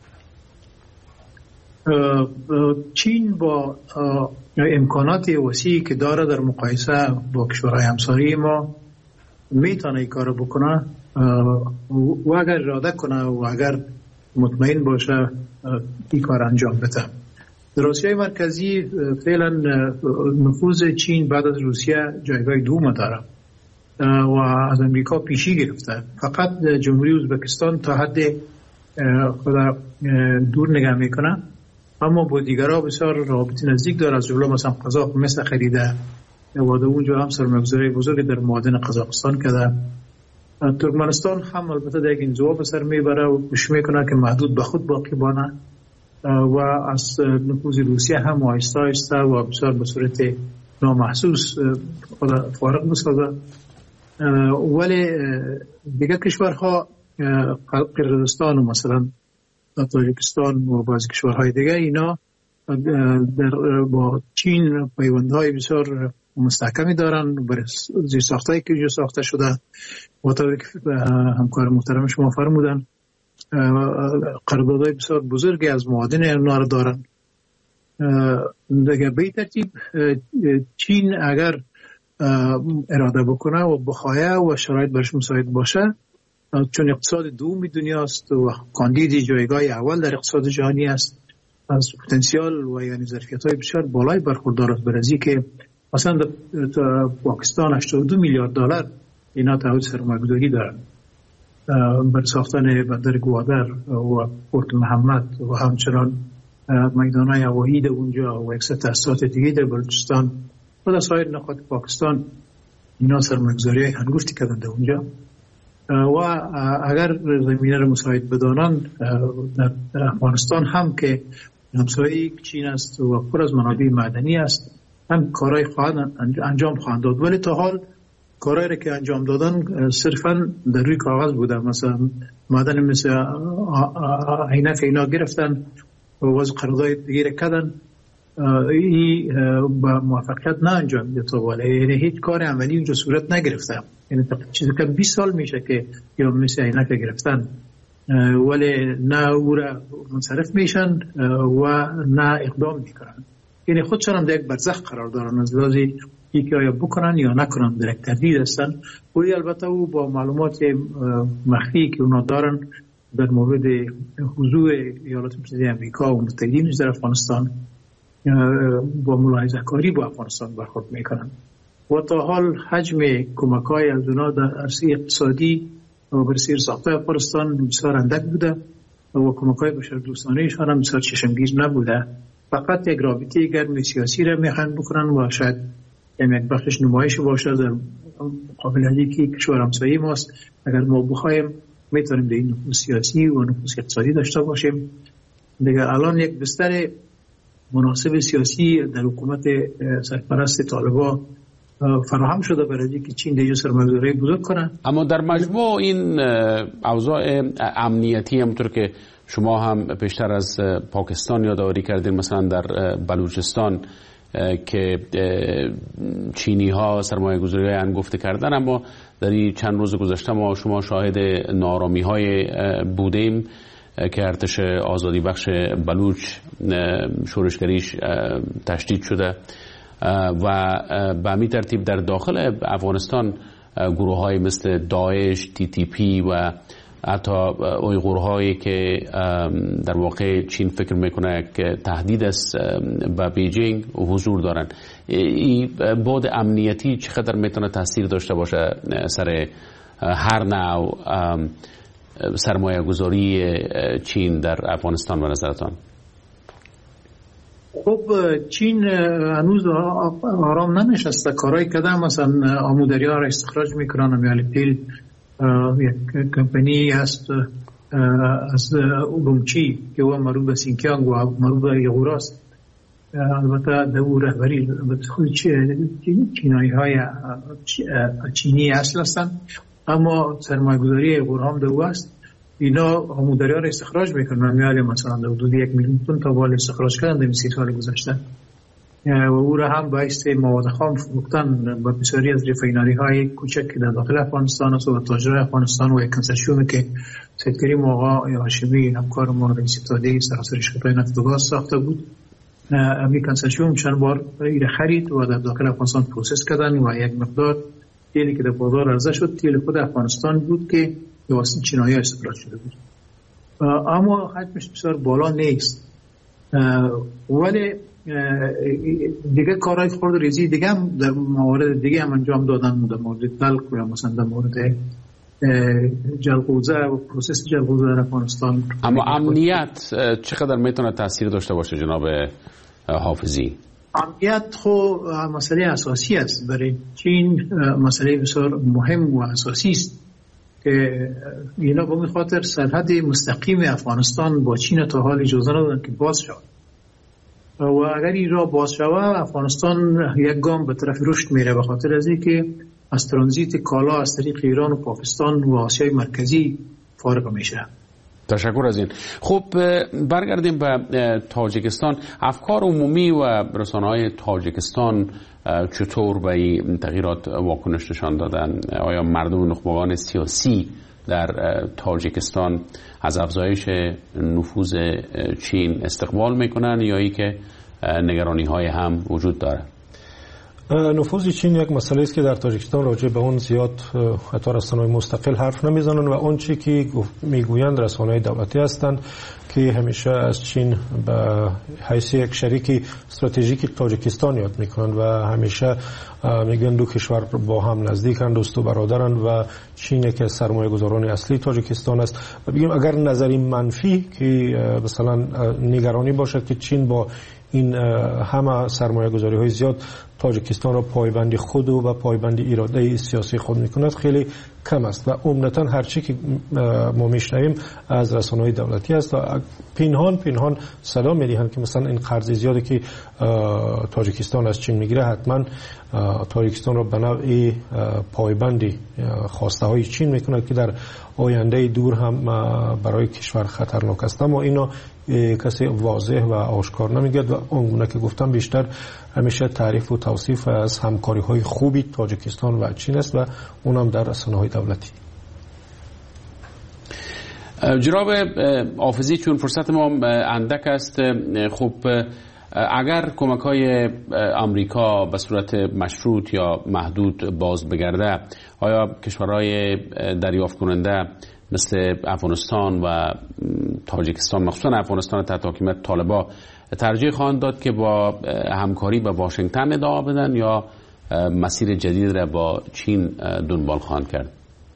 چین با امکانات وسیعی که داره در مقایسه با کشورهای همسایه ما میتونه این کار بکنه و اگر اراده کنه و اگر مطمئن باشه این کار انجام بده. در آسیای مرکزی فعلا نفوذ چین بعد از روسیه جایگاه دوم داره و از امریکا پیشی گرفته. فقط جمهوری ازبکستان تا حد خود دور نگاه میکنه، اما با دیگرها بسیار رابطه نزدیک داره، از جمله مثلا قزاق مثل خریده و در اونجا هم سرمایه‌گذاری بزرگ در معادن قزاقستان کرده. ترکمنستان هم البته در یک انزوا به سر میبره و گوش میکنه که محدود به خود باقی بانه و از نفوذ روسیه هم آهسته آهسته و بسیار به صورت نامحسوس خود فارغ بسازه. ولی دیگر کشورها قرقیزستان و مثلا تاجیکستان و بعضی کشورهای دیگه اینا در با چین پیوندهای بسیار مستحکمی دارن برای زیرساختایی که جو ساخته شده و طوری که همکار محترم شما فرمودن قراردادهای بسیار بزرگی از معادن اونا رو دارن. دیگه به ترتیب چین اگر اراده بکنه و بخواه و شرایط برش مساعد باشه، چون اقتصاد دومی دنیاست و کاندید جایگاه اول در اقتصاد جهانی است، از پتانسیل و یعنی ظرفیت‌های بسیار بالای برخوردار است. برای که مثلا در پاکستان هشتاد و دو میلیارد دلار اینا تعهد سرمایه‌گذاری دارن برای ساختن بندر گوادر و پورت محمد و همچنان میدان‌های هوایی در اونجا و یک سری تأسیسات دیگه در بلوچستان و در سایر نقاط پاکستان اینا سرمایه‌گذاری هنگفتی کردن در اونجا و اگر زمینه رو مساعد بدانن در افغانستان هم که همسایه چین است و پر از منابع معدنی است هم کارهای خواهد انجام خواهند داد، ولی تا حال کارهایی رو که انجام دادن صرفا در روی کاغذ بوده. مثلا معدن مثل عینک اینا گرفتن و وضع قرارداد دیگه کردن، این با موفقیت نه انجام داده ولی یعنی هیچ کار عملی اونجا صورت نگرفته. یعنی چیزی که بیست سال میشه که یا مثل عینک گرفتن ولی نه او را منصرف میشن و نه اقدام میکنن، یعنی خودشان هم در یک برزخ قرار دارن از لحاظ یکی آیا بکنن یا نکنن، در تردید هستن. ولی البته او با معلومات مخفی که اونا دارن در مورد حضور ایالات متحده آمریکا و متحدینش در افغانستان با ملاحظه کاری با افغانستان برخورد میکنن و تا حال حجم کمک های از اونا در عرصه اقتصادی و برسیر ساخته افغانستان بسیار اندک بوده و کمک های بشردوستانه‌شان هم بسیار چشمگیر نبوده. فقط یک رابطه گرم سیاسی را میخوان بکنن و شاید یک بخشش نمایش باشه در مقابل از اینکه کشور همسایه ماست. اگر ما بخوایم میتونیم در این نفوذ سیاسی و نفوذ اقتصادی داشته باشیم. دیگه الان یک بستر مناسب سیاسی در حکومت سرپرست طالبان فراهم شده برای اینکه چین دیگه سرمایه‌گذاری بزرگ کنه. اما در مجموع این اوضاع امنیتی همونطور که شما هم پیشتر از پاکستان یادآوری کردین، مثلا در بلوچستان که چینی ها سرمایه گذاری های انگفته کردن، اما در این چند روز گذشته ما شما شاهد نارامی های بودیم که ارتش آزادی بخش بلوچ شورشگریش تشدید شده و به همین ترتیب در داخل افغانستان گروه های مثل داعش، تی تی پی و حتی اویغور هایی که در واقع چین فکر میکنه که تهدید است به بیجینگ حضور دارن. این بعد امنیتی چقدر میتونه تاثیر داشته باشه سر هر نوع سرمایه گذاری چین در افغانستان به نظرتان؟ خب چین هنوز آرام ننشسته، کارهای کردن، مثلا آمودری ها را استخراج میکنن. میالی پیل یک کمپانی هست از اورومچی که او مربوط به سینکیانگ و مربوط به ایغور است. البته در او رهبری خود چینایی های چینی اصل هستند، اما سرمایه گذاری ایغور هم در او است. اینا آموداری ها را استخراج میکنن. میالی مثلا در حدود یک میلیون تن تا بال استخراج کردن در سی سال گذشته و او را هم باعث مواد خام فروختن با بسیاری از ریفاینری های کوچک که در داخل افغانستان است و تاجرای افغانستان و یک کنسرسیومی که سید کریم آقا هاشمی همکار ما رئیس اتحادیه سراسر شرکت‌های نفت و گاز ساخته بود. همین کنسرسیوم چند بار ایره خرید و در داخل افغانستان پروسس کردن و یک مقدار تیلی که در بازار عرضه شد تیل خود افغانستان بود که به واسطه چینایی‌ها استخراج شده بود، اما حجمش بسیار بالا نیست. ولی دیگه کارهای خورد ریزی دیگه هم در موارد دیگه هم انجام دادن، در مورد تلق و مثلا در مورد جلغوزه و پروسس جلغوزه در افغانستان. اما امنیت چقدر میتونه تاثیر داشته باشه جناب حافظی؟ امنیت خو مسئله اساسی است برای چین، مسئله بسیار مهم و اساسی است که اینا به خاطر سرحد مستقیم افغانستان با چین تا حال اجازه ندادن که باز شود و اگر این را باز شود افغانستان یک گام به طرف رشد میره، به خاطر از اینکه از ترانزیت کالا از طریق ایران و پاکستان و آسیای مرکزی فارغ میشه. تشکر از این. خب برگردیم به تاجیکستان. افکار عمومی و رسانه‌های تاجیکستان چطور به این تغییرات واکنش نشان دادن؟ آیا مردم و نخبگان سیاسی در تاجیکستان از افزایش نفوذ چین استقبال میکنن یا ای که نگرانی های هم وجود داره؟ نفوذ چین یک مسئله است که در تاجیکستان راجع به اون زیاد حتی رسانه‌های مستقل حرف نمیزنن و اون چی که میگویند رسانه‌های دولتی هستند که همیشه از چین به حیث یک شریک استراتژیک تاجیکستان یاد میکنند و همیشه میگن دو کشور با هم نزدیکند، دوست و برادرند و چین که سرمایه گذاران اصلی تاجیکستان است. و بگیم اگر نظری منفی که مثلا نگرانی باشد که چین با این همه سرمایه گذاری های زیاد تاجیکستان را پایبند خود و پایبند اراده سیاسی خود میکند خیلی کم است و عمدتا هرچی که ما میشنویم از رسانه‌های دولتی است و پنهان پنهان صدا میدهند که مثلا این قرض زیادی که تاجیکستان از چین میگیره حتما تاجیکستان را به نوعی پایبندی خواسته های چین میکند که در آینده دور هم برای کشور خطرناک است، اما اینا کسی واضح و آشکار نمیگه و اونگونه که گفتم بیشتر همیشه تعریف و توصیف از همکاری های خوبی تاجیکستان و چین است و اونم در رسانه های دولتی. جناب حافظی چون فرصت ما اندک است، خب اگر کمک های آمریکا به صورت مشروط یا محدود باز بگرده، آیا کشورهای دریافت کننده مثل افغانستان و تاجیکستان، مخصوصا افغانستان تحت حکومت طالبان، ترجیح خواهند داد که با همکاری با واشنگتن ادامه بدن یا مسیر جدید را با چین دنبال خواهند کرد؟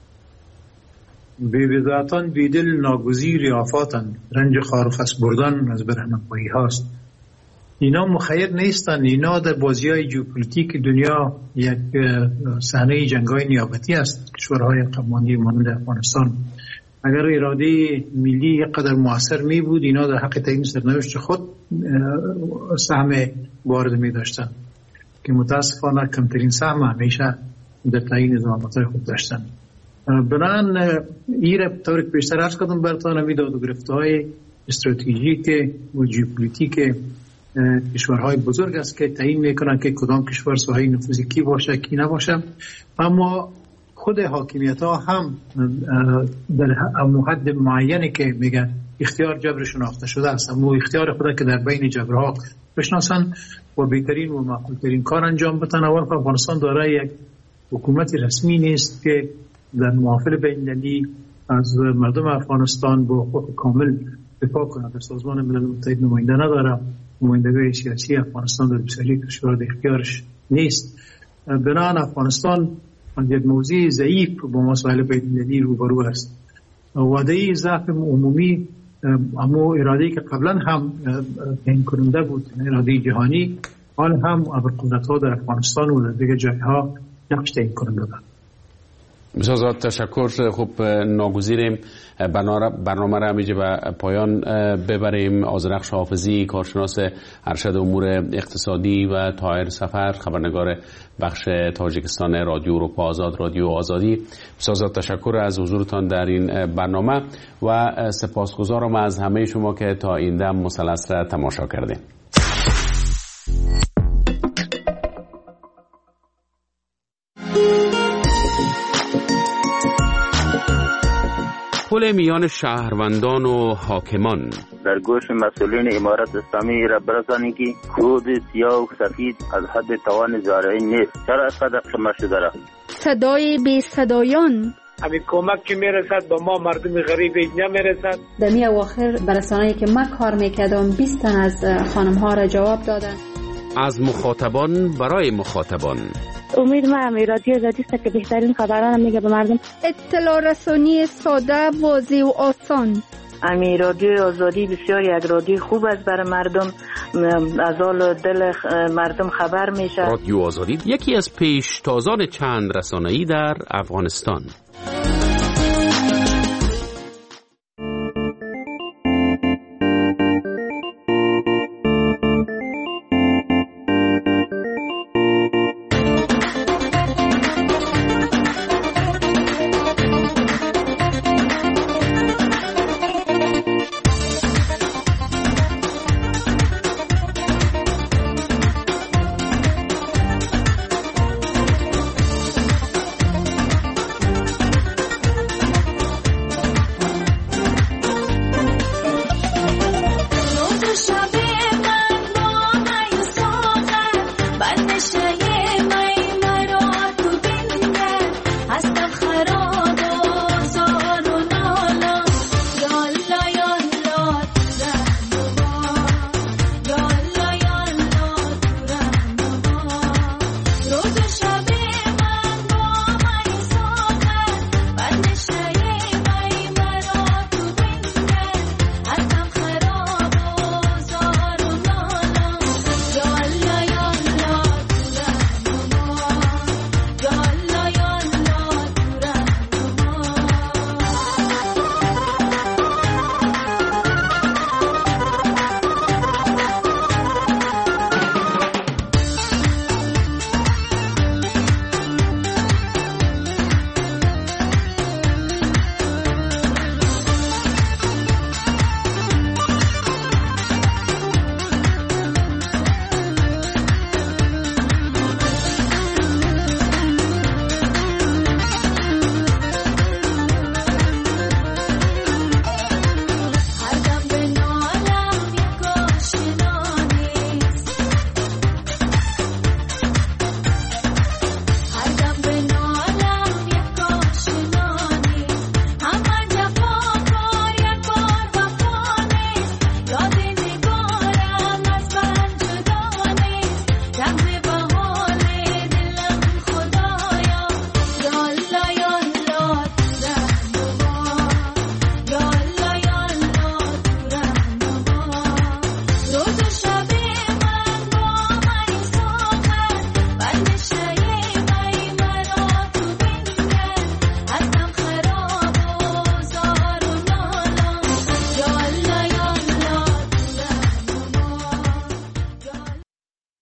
بی‌وضاحتاً بیدل ناگزیر آفاتن، رنج خارخس بردن از برهنه‌خواهی هاست. اینا مخیر نیستن، اینا در بازی های ژئوپلیتیک دنیا یک صحنه جنگ‌های نیابتی است. کشورهای قماندی مانند افغانستان اگر اراده ملی قدر موثر می بود، اینا در حق تعیین سرنوشت خود سهم وارد می داشتن که متاسفانه کمترین سهم همیشه در تعیین زمانتهای خود داشتن. بنان این را طور که بیشتر عرض کردم برتان می داد و گرفتهای استراتژیک و ژئوپلیتیک کشورهای بزرگ است که تعیین میکنن که کدام کشور ساحه نفوذی کی باشه کی نباشه. اما خود حاکمیت ها هم در حد معینی که میگن اختیار جبر شناخته شده است، اما اختیار خود که در بین جبرها بشناسن و بهترین و معقولترین کار انجام بدن. اول افغانستان دارای یک حکومت رسمی نیست که در محافل بین‌المللی از مردم افغانستان با حقوق کامل دفاع کنه. در سازمان ملل متحد نماینده نداره، نمایندگی سیاسی افغانستان در بسیاری کشورها در اختیارش نیست. بنابراین افغانستان یک موضوع ضعیف با مسائل بین‌المللی روبرو است. وعده ضعف عمومی اما اراده‌ای که قبلا هم تعیین کننده بود، اراده جهانی، حال هم ابرقدرت‌ها در افغانستان و در دیگر جای‌ها نقش تعیین کننده دارند. بسیار زیاد تشکر. خوب ناگزیریم برنامه را همیشه به پایان ببریم. آذرخش حافظی، کارشناس ارشد امور اقتصادی، و طاهر سفر، خبرنگار بخش تاجیکستان رادیو اروپا آزاد، رادیو آزادی، بسیار زیاد تشکر از حضورتان در این برنامه و سپاسگزارم از همه شما که تا این دم مثلث را تماشا کردیم. پل میان شهروندان و حاکمان. در گوش مسئولین امارت اسلامی را برسانید که خود سیاه و سفید از حد توان زارعین نیست. چرا اینقدر شما شده را؟ صدای بی صدایان. همین کمک که میرسد با ما مردم غریب نمیرسد. در می اواخر برسانه‌ای که من کار میکردم بیست تن از خانم ها را جواب دادن. از مخاطبان برای مخاطبان. امید ما رادیو آزادی است که بهترین خبران میگه به مردم. اطلاع رسانی ساده، واضح و آسان. امی رادیو آزادی بسیار یک رادیو خوب است برای مردم، از حال دل مردم خبر میشه. رادیو آزادی یکی از پیشتازان چند رسانه‌ای در افغانستان.